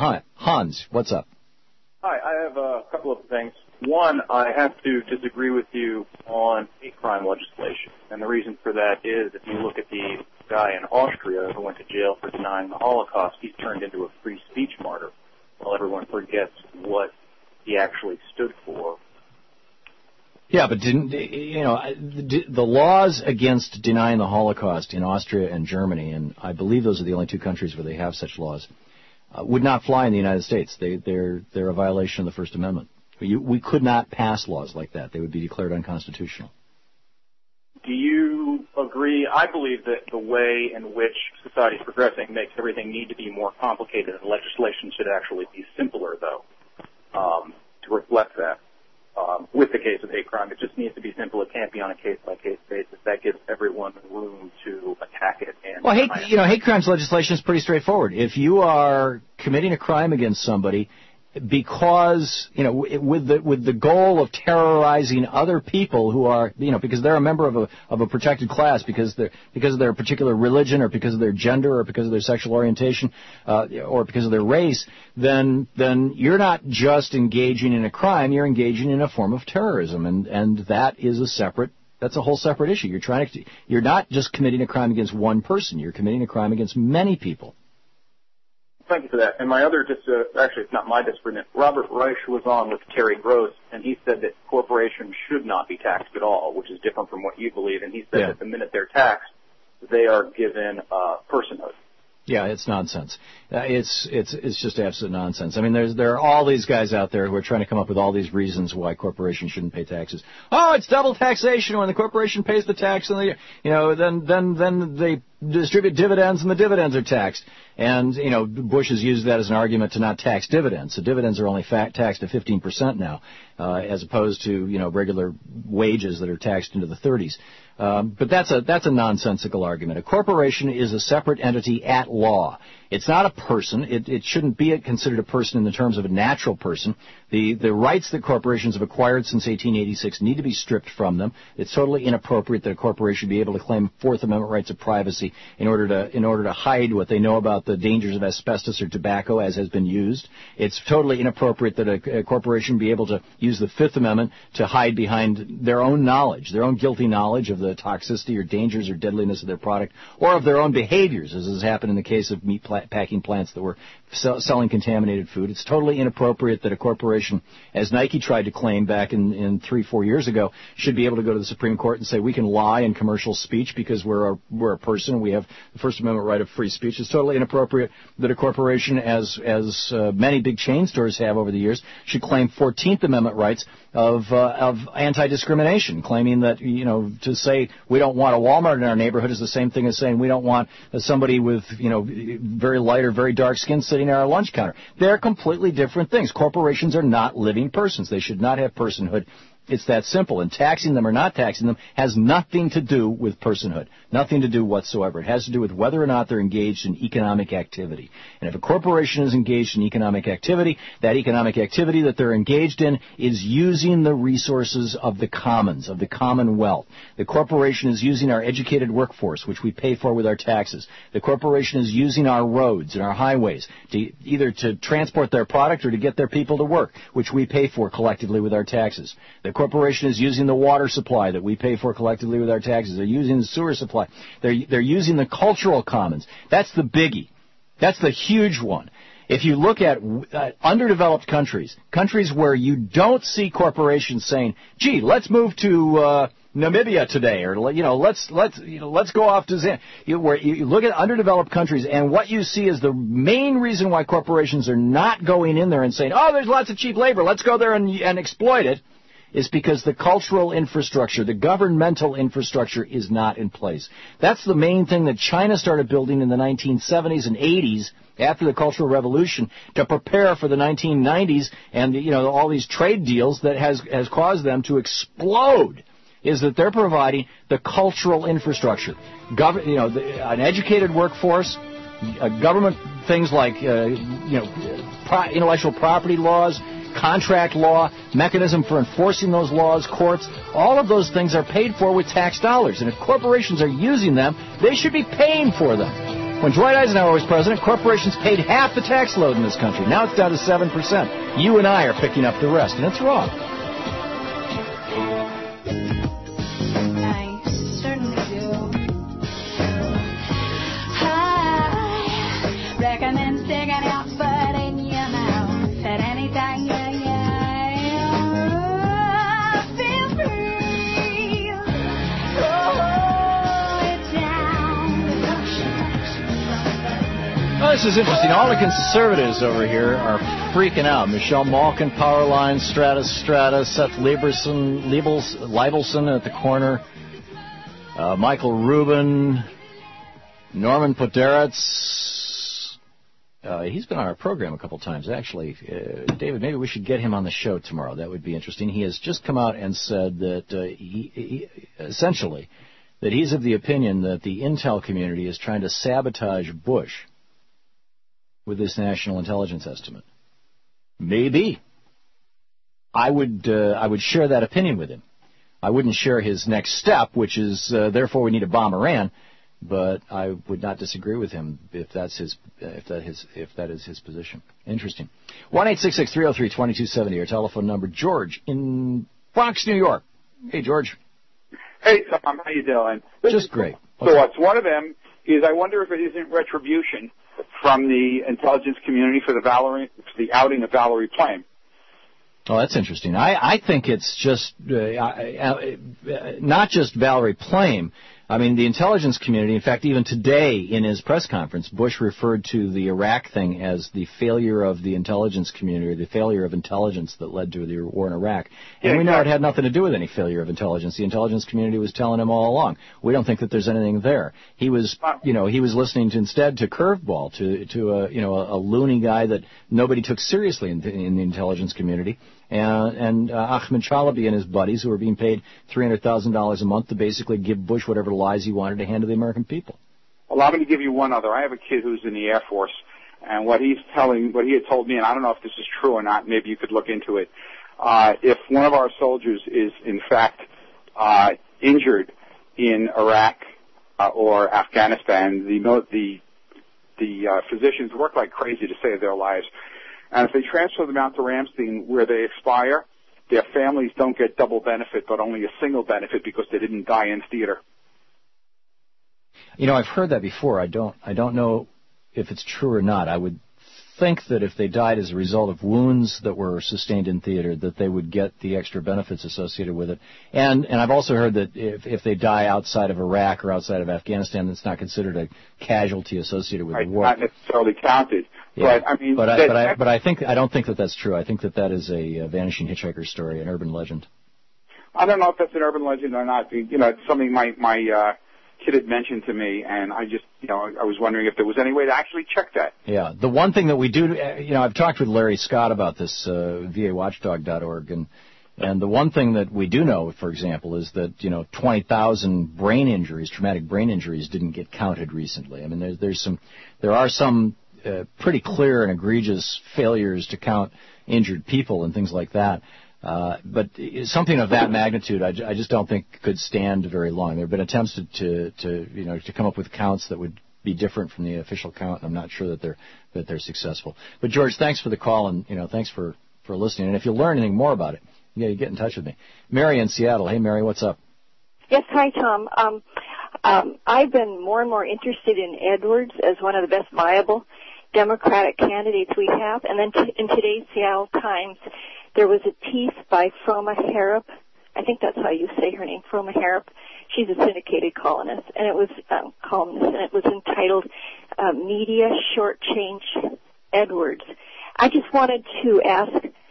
Hans, what's up? Hi, I have a couple of things. One, I have to disagree with you on hate crime legislation. And the reason for that is if you look at the guy in Austria who went to jail for denying the Holocaust, he's turned into a free speech martyr. While everyone forgets what he actually stood for. Yeah, but didn't, you know, the, the laws against denying the Holocaust in Austria and Germany, and I believe those are the only two countries where they have such laws, uh, would not fly in the United States. They, they're, they're a violation of the First Amendment. You, we could not pass laws like that. They would be declared unconstitutional. Do you agree? I believe that the way in which society is progressing makes everything need to be more complicated, and legislation should actually be simpler, though, um, to reflect that. Um, with the case of hate crime, it just needs to be simple. It can't be on a case-by-case basis. That gives everyone room to attack it. And well, hate, you know, hate crimes legislation is pretty straightforward. If you are committing a crime against somebody because, you know, with the with the goal of terrorizing other people who are, you know, because they're a member of a of a protected class, because they're because of their particular religion or because of their gender or because of their sexual orientation uh, or because of their race, then then you're not just engaging in a crime, you're engaging in a form of terrorism, and and that is a separate. That's a whole separate issue. You're trying to you're not just committing a crime against one person, you're committing a crime against many people. Thank you for that. And my other, dis- uh, actually, it's not my disagreement. Robert Reich was on with Terry Gross, and he said that corporations should not be taxed at all, which is different from what you believe. And he said yeah. that the minute they're taxed, they are given uh, personhood. Yeah, it's nonsense. Uh, it's it's it's just absolute nonsense. I mean, there's there are all these guys out there who are trying to come up with all these reasons why corporations shouldn't pay taxes. Oh, it's double taxation when the corporation pays the tax, and the you know then then then they distribute dividends, and the dividends are taxed. And you know, Bush has used that as an argument to not tax dividends. So dividends are only fat taxed at fifteen percent now, uh, as opposed to you know regular wages that are taxed into the thirties. Um, but that's a that's a nonsensical argument. A corporation is a separate entity at law. It's not a person. It, it shouldn't be considered a person in the terms of a natural person. The the rights that corporations have acquired since eighteen eighty-six need to be stripped from them. It's totally inappropriate that a corporation be able to claim Fourth Amendment rights of privacy in order to in order to hide what they know about the dangers of asbestos or tobacco, as has been used. It's totally inappropriate that a, a corporation be able to use the Fifth Amendment to hide behind their own knowledge, their own guilty knowledge of the toxicity or dangers or deadliness of their product, or of their own behaviors, as has happened in the case of meat pla- packing plants that were sell- selling contaminated food. It's totally inappropriate that a corporation, as Nike tried to claim back in, in three, four years ago, should be able to go to the Supreme Court and say we can lie in commercial speech because we're a, we're a person and we have the First Amendment right of free speech. It's totally inappropriate that a corporation, as as uh, many big chain stores have over the years, should claim Fourteenth Amendment rights of uh, of anti-discrimination, claiming that, you know, to say we don't want a Walmart in our neighborhood is the same thing as saying we don't want somebody with, you know, very light or very dark skin sitting at our lunch counter. They're completely different things. Corporations are not living persons. They should not have personhood. It's that simple. And taxing them or not taxing them has nothing to do with personhood. Nothing to do whatsoever. It has to do with whether or not they're engaged in economic activity. And if a corporation is engaged in economic activity, that economic activity that they're engaged in is using the resources of the commons, of the commonwealth. The corporation is using our educated workforce, which we pay for with our taxes. The corporation is using our roads and our highways to either to transport their product or to get their people to work, which we pay for collectively with our taxes. The corporation is using the water supply that we pay for collectively with our taxes. They're using the sewer supply. They're, they're using the cultural commons. That's the biggie. That's the huge one. If you look at uh, underdeveloped countries, countries where you don't see corporations saying, gee, let's move to uh, Namibia today, or, you know, let's let's you know, let's go off to Zan. You, where you look at underdeveloped countries, and what you see is the main reason why corporations are not going in there and saying, oh, there's lots of cheap labor, let's go there and, and exploit it, is because the cultural infrastructure, the governmental infrastructure is not in place. That's the main thing that China started building in the nineteen seventies and eighties after the Cultural Revolution to prepare for the nineteen nineties and, you know, all these trade deals that has, has caused them to explode, is that they're providing the cultural infrastructure. Gov- you know, the, an educated workforce, uh, government things like, uh, you know, pro- intellectual property laws, contract law, mechanism for enforcing those laws, courts, all of those things are paid for with tax dollars. And if corporations are using them, they should be paying for them. When Dwight Eisenhower was president, corporations paid half the tax load in this country. Now it's down to seven percent. You and I are picking up the rest, and it's wrong. I certainly do. I recommend sticking out foot in your mouth at any time. Yeah, yeah. Feel free. Roll it down. Oh, this is interesting. All the conservatives over here are freaking out. Michelle Malkin, Powerline, Stratus, Stratus, Seth Lieberson, Liebels, Leibelson at the corner, uh, Michael Rubin, Norman Poderetz. Uh, he's been on our program a couple times, actually. Uh, David, maybe we should get him on the show tomorrow. That would be interesting. He has just come out and said that uh, he, he essentially that he's of the opinion that the intel community is trying to sabotage Bush with this national intelligence estimate. Maybe. I would uh, I would share that opinion with him. I wouldn't share his next step, which is uh, therefore we need to bomb Iran, but I would not disagree with him if that's his if that his if that is his position. Interesting. one eight six six, three oh three, two two seven oh, our telephone number. George in Bronx, New York. Hey, George. Hey, Tom, how you doing? Just great. Thoughts. One of them is I wonder if it isn't retribution from the intelligence community for the Valerie, for the outing of Valerie Plame. Oh, that's interesting. I, I think it's just uh, uh, not just Valerie Plame. I mean, the intelligence community, in fact, even today in his press conference, Bush referred to the Iraq thing as the failure of the intelligence community, or the failure of intelligence that led to the war in Iraq. And yeah, we know exactly. It had nothing to do with any failure of intelligence. The intelligence community was telling him all along. We don't think that there's anything there. He was, you know, he was listening to, instead to Curveball, to, to a, you know, a, a loony guy that nobody took seriously in, in the intelligence community. And, and uh, Ahmed Chalabi and his buddies, who were being paid three hundred thousand dollars a month to basically give Bush whatever lies he wanted to hand to the American people. Well, I'm going to give you one other. I have a kid who's in the Air Force, and what he's telling, what he had told me, and I don't know if this is true or not, maybe you could look into it. Uh, if one of our soldiers is, in fact, uh, injured in Iraq uh, or Afghanistan, the the the uh, physicians work like crazy to save their lives. And if they transfer them out to Ramstein where they expire, their families don't get double benefit, but only a single benefit because they didn't die in theater. You know, I've heard that before. I don't, I don't know if it's true or not. I would think that if they died as a result of wounds that were sustained in theater, that they would get the extra benefits associated with it. And and I've also heard that if if they die outside of Iraq or outside of Afghanistan, that's not considered a casualty associated with right, the war. Not necessarily counted. Yeah. But I mean, but I, that, but I but I think I don't think that that's true. I think that that is a, a vanishing hitchhiker story, an urban legend. I don't know if that's an urban legend or not. You know, it's something my my uh, kid had mentioned to me, and I just, you know, I was wondering if there was any way to actually check that. Yeah, the one thing that we do, you know, I've talked with Larry Scott about this, uh, V A watchdog dot org, and and the one thing that we do know, for example, is that, you know, twenty thousand brain injuries, traumatic brain injuries, didn't get counted recently. I mean, there's there's some, there are some uh, pretty clear and egregious failures to count injured people and things like that. Uh, but something of that magnitude, I, I just don't think could stand very long. There have been attempts to, to, to, you know, to come up with counts that would be different from the official count, and I'm not sure that they're that they're successful. But George, thanks for the call, and you know, thanks for, for listening. And if you learn anything more about it, yeah, you get in touch with me. Mary in Seattle. Hey, Mary, what's up? Yes, hi, Tom. Um, um, I've been more and more interested in Edwards as one of the best viable Democratic candidates we have, and then t- in today's Seattle Times, there was a piece by Froma Harrop. I think that's how you say her name, Froma Harrop. She's a syndicated columnist, and it was um, columnist, and it was entitled uh, "Media Shortchange Edwards." I just wanted to ask,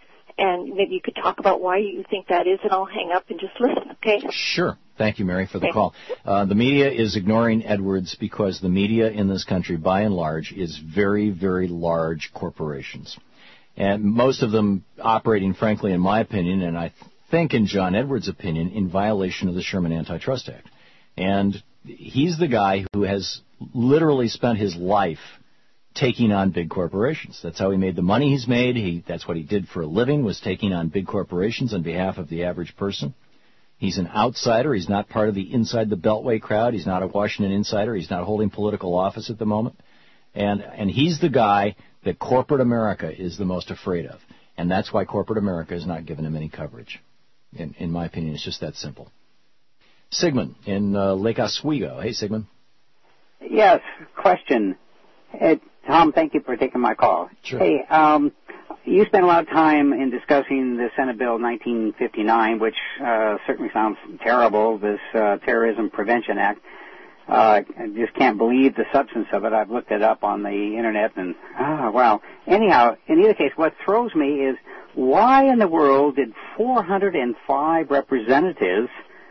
and maybe you could talk about why you think that is, and I'll hang up and just listen. Okay? Sure. Thank you, Mary, for the okay. call. Uh, the media is ignoring Edwards because the media in this country, by and large, is very, very large corporations. And most of them operating, frankly, in my opinion, and I think in John Edwards' opinion, in violation of the Sherman Antitrust Act. And he's the guy who has literally spent his life taking on big corporations. That's how he made the money he's made. He, that's what he did for a living, was taking on big corporations on behalf of the average person. He's an outsider. He's not part of the inside the Beltway crowd. He's not a Washington insider. He's not holding political office at the moment. And and he's the guy that corporate America is the most afraid of. And that's why corporate America is not giving him any coverage. In, in my opinion, it's just that simple. Sigmund in uh, Lake Oswego. Hey, Sigmund. Yes, question. Hey, Tom, thank you for taking my call. Sure. Hey, um, you spent a lot of time in discussing the Senate Bill nineteen fifty-nine, which uh, certainly sounds terrible, this uh, Terrorism Prevention Act. Uh, I just can't believe the substance of it. I've looked it up on the Internet, and, ah, wow. Anyhow, in either case, what throws me is why in the world did four hundred five representatives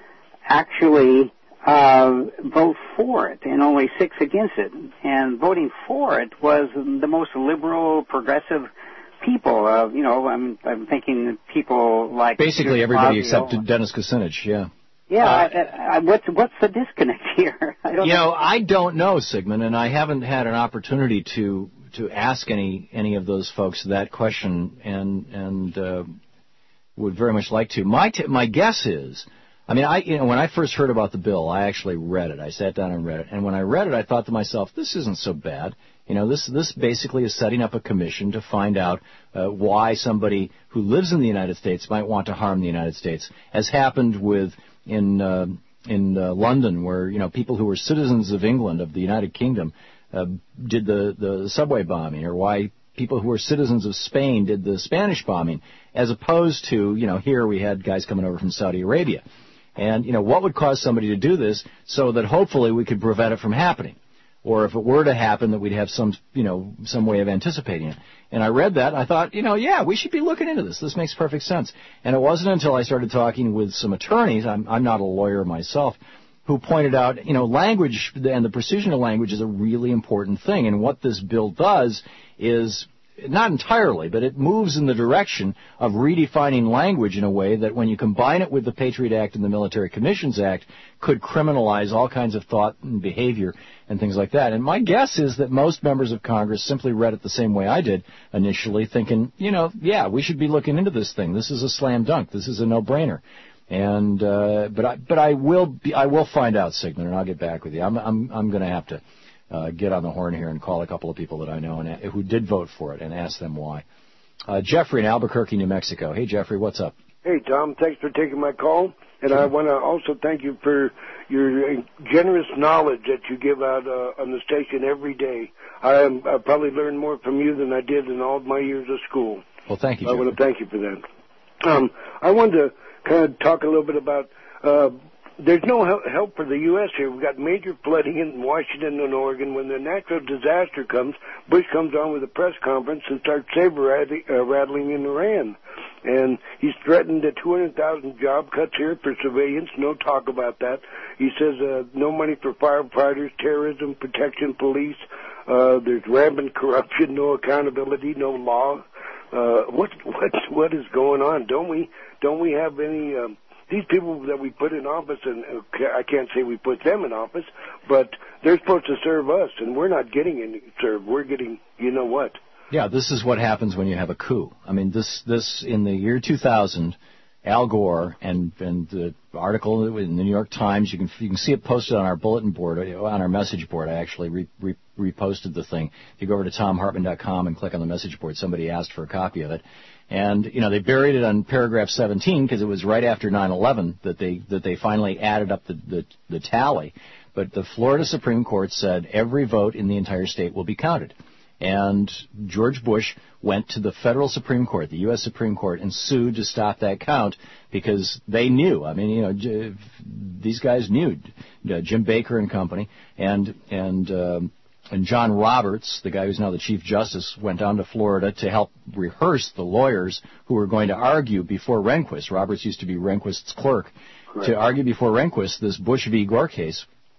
actually uh, vote for it and only six against it? And voting for it was the most liberal, progressive people. Uh, you know, I'm, I'm thinking people like... Basically everybody except Dennis Kucinich, yeah. Yeah, Uh, I, I, what's what's the disconnect here? I don't you know, I don't know, Sigmund, and I haven't had an opportunity to to ask any any of those folks that question, and and uh, would very much like to. My t- my guess is, I mean, I you know when I first heard about the bill, I actually read it. I sat down and read it, and when I read it, I thought to myself, this isn't so bad. You know, this this basically is setting up a commission to find out uh, why somebody who lives in the United States might want to harm the United States, as happened with in uh, in uh, London, where you know people who were citizens of England, of the United Kingdom, uh, did the the subway bombing, or why people who were citizens of Spain did the Spanish bombing, as opposed to you know here we had guys coming over from Saudi Arabia, and you know what would cause somebody to do this so that hopefully we could prevent it from happening. Or if it were to happen, that we'd have some, you know, some way of anticipating it. And I read that, and I thought, you know, yeah, we should be looking into this. This makes perfect sense. And it wasn't until I started talking with some attorneys, I'm, I'm not a lawyer myself, who pointed out, you know, language and the precision of language is a really important thing. And what this bill does is, not entirely, but it moves in the direction of redefining language in a way that when you combine it with the Patriot Act and the Military Commissions Act, could criminalize all kinds of thought and behavior and things like that. And my guess is that most members of Congress simply read it the same way I did initially, thinking, you know, yeah, we should be looking into this thing. This is a slam dunk. This is a no-brainer. And uh, but I but I will be, I will find out, Sigmund, and I'll get back with you. I'm I'm I'm going to have to Uh, get on the horn here and call a couple of people that I know and uh, who did vote for it and ask them why. Uh, Jeffrey in Albuquerque, New Mexico. Hey, Jeffrey, what's up? Hey, Tom, thanks for taking my call. And I want to also thank you for your generous knowledge that you give out uh, on the station every day. I, am, I probably learned more from you than I did in all of my years of school. Well, thank you, I Jeffrey. want to thank you for that. Um, I wanted to kind of talk a little bit about... Uh, There's no help for the U S here. We've got major flooding in Washington and Oregon. When the natural disaster comes, Bush comes on with a press conference and starts saber-rattling in Iran. And he's threatened a two hundred thousand job cuts here for civilians. No talk about that. He says uh, no money for firefighters, terrorism protection police. Uh, there's rampant corruption, no accountability, no law. Uh, what what what is going on? Don't we don't we have any? Um, These people that we put in office, and I can't say we put them in office, but they're supposed to serve us, and we're not getting any served. We're getting, you know what? Yeah, this is what happens when you have a coup. I mean, this this in the year two thousand, Al Gore and and the article in the New York Times. You can you can see it posted on our bulletin board, on our message board. I actually re, re, reposted the thing. If you go over to tom hartman dot com and click on the message board, somebody asked for a copy of it. And, you know, they buried it on paragraph seventeen because it was right after nine eleven that they that they finally added up the, the, the tally. But the Florida Supreme Court said every vote in the entire state will be counted. And George Bush went to the federal Supreme Court, the U S Supreme Court, and sued to stop that count because they knew. I mean, you know, these guys knew, Jim Baker and company, and and um, And John Roberts, the guy who's now the Chief Justice, went down to Florida to help rehearse the lawyers who were going to argue before Rehnquist. Roberts used to be Rehnquist's clerk. Correct. To argue before Rehnquist this Bush v. Gore case,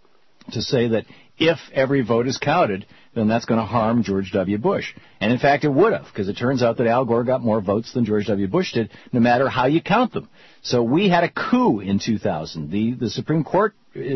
to say that if every vote is counted, then that's going to harm George W. Bush. And, in fact, it would have, because it turns out that Al Gore got more votes than George W. Bush did, no matter how you count them. So we had a coup in two thousand. The, the Supreme Court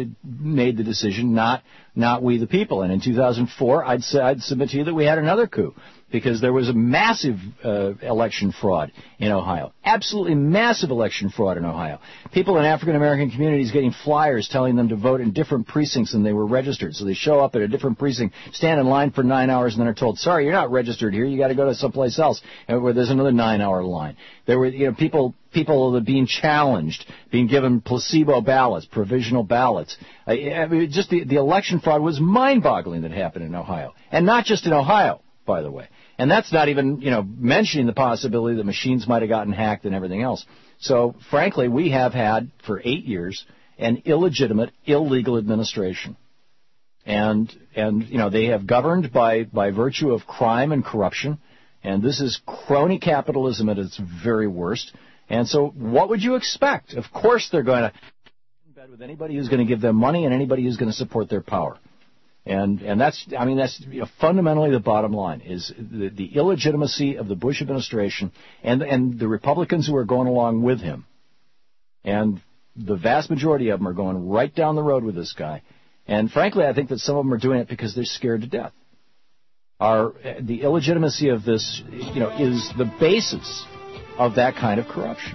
made the decision, not not we the people. And in two thousand four, I'd, say, I'd submit to you that we had another coup. because there was a massive uh, election fraud in Ohio. Absolutely massive election fraud in Ohio. People in African-American communities getting flyers telling them to vote in different precincts than they were registered. So they show up at a different precinct, stand in line for nine hours, and then are told, sorry, you're not registered here. You got to go to someplace else, where there's another nine-hour line. There were, you know, people people being challenged, being given placebo ballots, provisional ballots. I, I mean, just the, the election fraud was mind-boggling that happened in Ohio. And not just in Ohio, by the way. And that's not even, you know, mentioning the possibility that machines might have gotten hacked and everything else. So, frankly, we have had, for eight years, an illegitimate, illegal administration. And, and you know, they have governed by, by virtue of crime and corruption. And this is crony capitalism at its very worst. And so what would you expect? Of course they're going to in bed with anybody who's going to give them money and anybody who's going to support their power. And and that's, I mean, that's you know, fundamentally the bottom line, is the, the illegitimacy of the Bush administration and, and the Republicans who are going along with him. And the vast majority of them are going right down the road with this guy. And frankly, I think that some of them are doing it because they're scared to death. Our, the illegitimacy of this, you know, is the basis of that kind of corruption.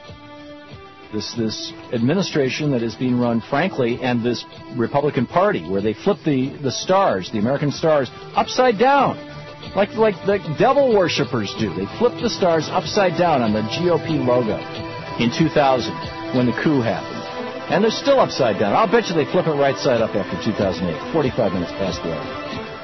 This this administration that is being run, frankly, and this Republican Party, where they flip the, the stars, the American stars, upside down, like like the devil worshippers do. They flip the stars upside down on the G O P logo in two thousand when the coup happened. And they're still upside down. I'll bet you they flip it right side up after two thousand eight, forty-five minutes past the hour.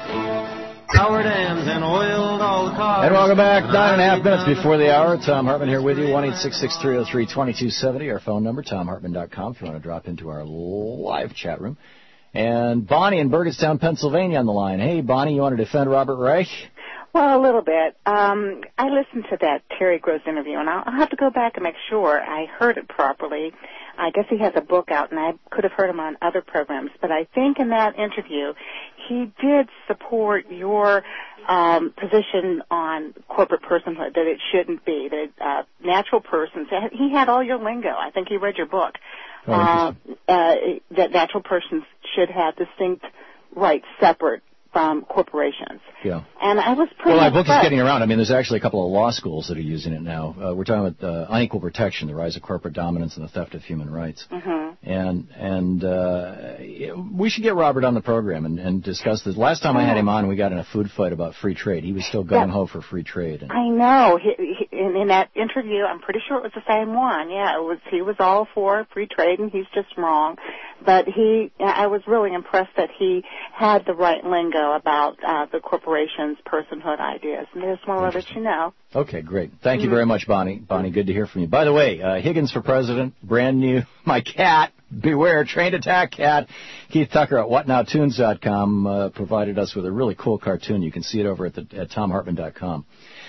Power dams and oiled all the cars. And welcome back. Nine and a half minutes before the hour. Tom Hartman here with you. one eight six six, three oh three, two two seven oh. Our phone number, tom hartman dot com, if you want to drop into our live chat room. And Bonnie in Burgettstown, Pennsylvania on the line. Hey, Bonnie, you want to defend Robert Reich? Well, a little bit. Um, I listened to that Terry Gross interview, and I'll, I'll have to go back and make sure I heard it properly. I guess he has a book out, and I could have heard him on other programs. But I think in that interview, he did support your um, position on corporate personhood, that it shouldn't be, that uh, natural persons, he had all your lingo. I think he read your book, oh, uh, uh, that natural persons should have distinct rights separate from corporations. Yeah. And I was pretty Well, my book impressed. is getting around. I mean, there's actually a couple of law schools that are using it now. Uh, we're talking about uh, unequal protection, the rise of corporate dominance and the theft of human rights. Mm-hmm. And and uh, we should get Robert on the program and, and discuss this. Last time I had him on, we got in a food fight about free trade. He was still gung-ho for free trade. And I know. He, he, in, in that interview, I'm pretty sure it was the same one. Yeah, it was. He was all for free trade, and he's just wrong. But he, I was really impressed that he had the right lingo about uh, the corporation's personhood ideas. And I just want to let you know. Okay, great. Thank you very much, Bonnie. Bonnie, good to hear from you. By the way, uh, Higgins for president, brand new. My cat, beware, trained attack cat. Keith Tucker at what now tunes dot com uh, provided us with a really cool cartoon. You can see it over at, the, at tom hartman dot com.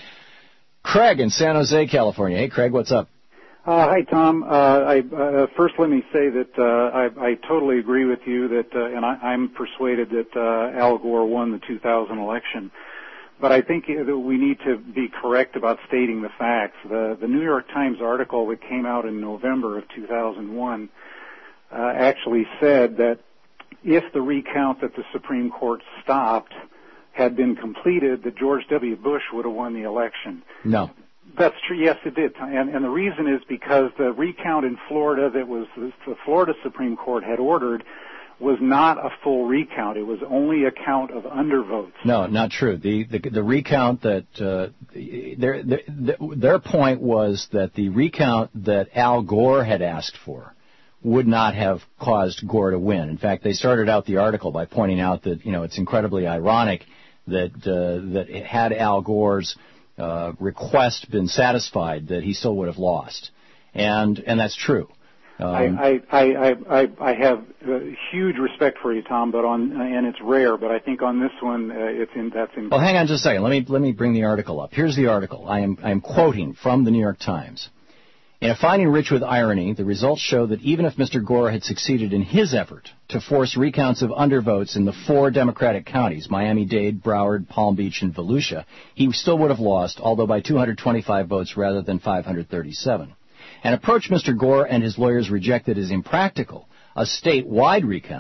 Craig in San Jose, California. Hey, Craig, what's up? Uh, hi, Tom. Uh, I, uh, first, let me say that uh, I, I totally agree with you that, uh, and I, I'm persuaded that uh, Al Gore won the two thousand election. But I think that we need to be correct about stating the facts. The, the New York Times article that came out in November of two thousand one uh, actually said that if the recount that the Supreme Court stopped had been completed, that George W. Bush would have won the election. No. That's true. Yes, it did. And, and the reason is because the recount in Florida that was the Florida Supreme Court had ordered was not a full recount. It was only a count of undervotes. No, not true. The the, the recount that uh, their, their their point was that the recount that Al Gore had asked for would not have caused Gore to win. In fact, they started out the article by pointing out that, you know, it's incredibly ironic that uh, that had Al Gore's uh, request been satisfied, that he still would have lost, and and that's true. Um, I, I, I, I, I have uh, huge respect for you, Tom, but on and it's rare. But I think on this one, uh, it's in that's in. Well, hang on just a second. Let me let me bring the article up. Here's the article. I am I am quoting from the New York Times. In a finding rich with irony, the results show that even if Mister Gore had succeeded in his effort to force recounts of undervotes in the four Democratic counties, Miami-Dade, Broward, Palm Beach, and Volusia, he still would have lost, although by two hundred twenty-five votes rather than five hundred thirty-seven. An approach Mister Gore and his lawyers rejected as impractical, a statewide recount,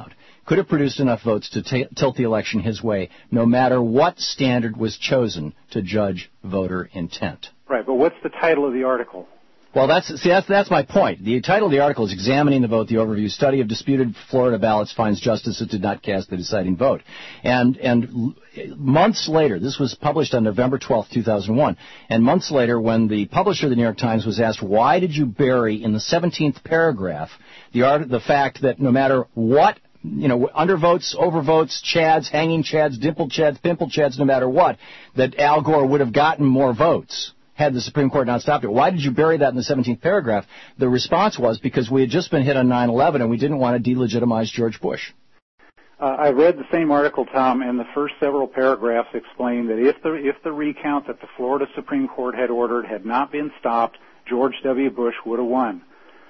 could have produced enough votes to t- tilt the election his way, no matter what standard was chosen to judge voter intent. Right, but what's the title of the article? Well, that's see, that's that's my point. The title of the article is "Examining the Vote: The Overview Study of Disputed Florida Ballots Finds Justice That Did Not Cast the Deciding Vote." And and months later, this was published on November twelfth, two thousand one. And months later, when the publisher of the New York Times was asked, "Why did you bury in the seventeenth paragraph the art the fact that no matter what, you know, undervotes, overvotes, chads, hanging chads, dimpled chads, pimple chads, no matter what, that Al Gore would have gotten more votes had the Supreme Court not stopped it. Why did you bury that in the seventeenth paragraph?" The response was because we had just been hit on nine eleven and we didn't want to delegitimize George Bush. Uh, I read the same article, Tom, and the first several paragraphs explain that if the if the recount that the Florida Supreme Court had ordered had not been stopped, George W. Bush would have won.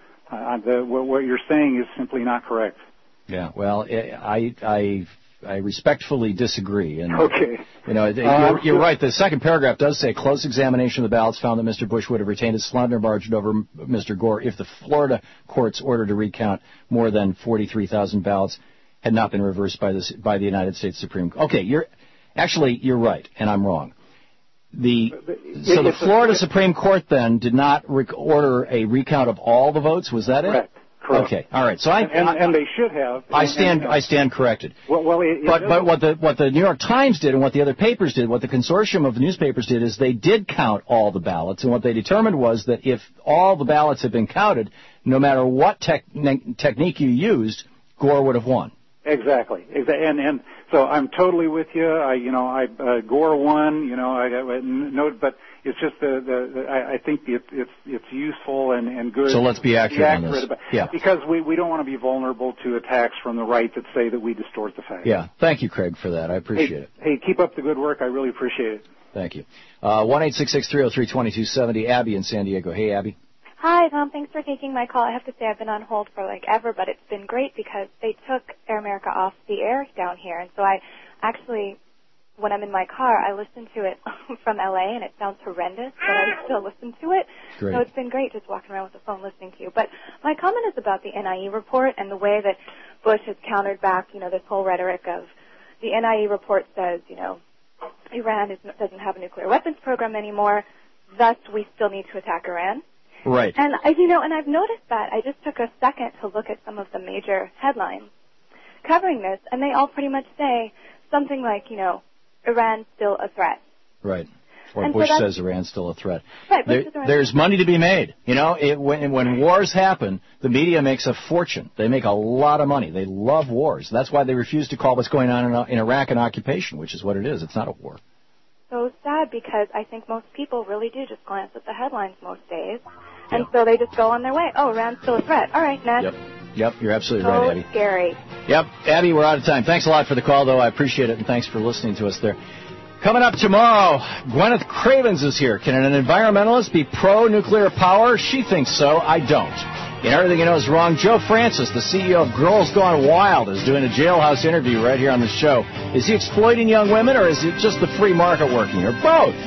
Uh, the, what, what you're saying is simply not correct. Yeah, well, I I I respectfully disagree. And, okay. You know, you're, you're right. The second paragraph does say, "Close examination of the ballots found that Mister Bush would have retained a slender margin over Mister Gore if the Florida court's order to recount more than forty-three thousand ballots had not been reversed by the by the United States Supreme Court." Okay, you're actually you're right, and I'm wrong. The so the Florida Supreme Court then did not rec- order a recount of all the votes. Was that it? Correct. Correct. Okay, all right. So I and, and, and they should have. I stand. And, I stand corrected. Well, well it, it but but what the what the New York Times did and what the other papers did, what the consortium of newspapers did, is they did count all the ballots, and what they determined was that if all the ballots had been counted, no matter what tech, technique you used, Gore would have won. Exactly. And and so I'm totally with you. I you know I uh, Gore won. You know I, I no, but it's just the, the, the I, I think it, it's it's useful and, and good. So let's be accurate, be accurate on this. About, yeah. Because we, we don't want to be vulnerable to attacks from the right that say that we distort the facts. Yeah. Thank you, Craig, for that. I appreciate hey, it. Hey, keep up the good work. I really appreciate it. Thank you. Uh, one eight six six three zero three two two seven zero. Abby in San Diego. Hey, Abby. Hi, Tom. Thanks for taking my call. I have to say I've been on hold for like ever, but it's been great because they took Air America off the air down here, and so I actually, when I'm in my car, I listen to it from L A, and it sounds horrendous, but I still listen to it. Great. So it's been great just walking around with the phone listening to you. But my comment is about the N I E report and the way that Bush has countered back, you know, this whole rhetoric of the N I E report says, you know, Iran is, doesn't have a nuclear weapons program anymore, thus we still need to attack Iran. Right. And, I, you know, and I've noticed that. I just took a second to look at some of the major headlines covering this, and they all pretty much say something like, you know, Iran's still a threat. Right. Or and Bush so says Iran's still a threat. Right, there, there's money to be made. You know, it, when, when wars happen, the media makes a fortune. They make a lot of money. They love wars. That's why they refuse to call what's going on in, in Iraq an occupation, which is what it is. It's not a war. So sad because I think most people really do just glance at the headlines most days. And yeah. so they just go on their way. Oh, Iran's still a threat. All right, next. Yep. Yep, you're absolutely so right, Abby. So scary. Yep. Abby, we're out of time. Thanks a lot for the call, though. I appreciate it, and thanks for listening to us there. Coming up tomorrow, Gwyneth Cravens is here. Can an environmentalist be pro-nuclear power? She thinks so. I don't. And everything you know is wrong. Joe Francis, the C E O of Girls Gone Wild, is doing a jailhouse interview right here on the show. Is he exploiting young women, or is it just the free market working, or both?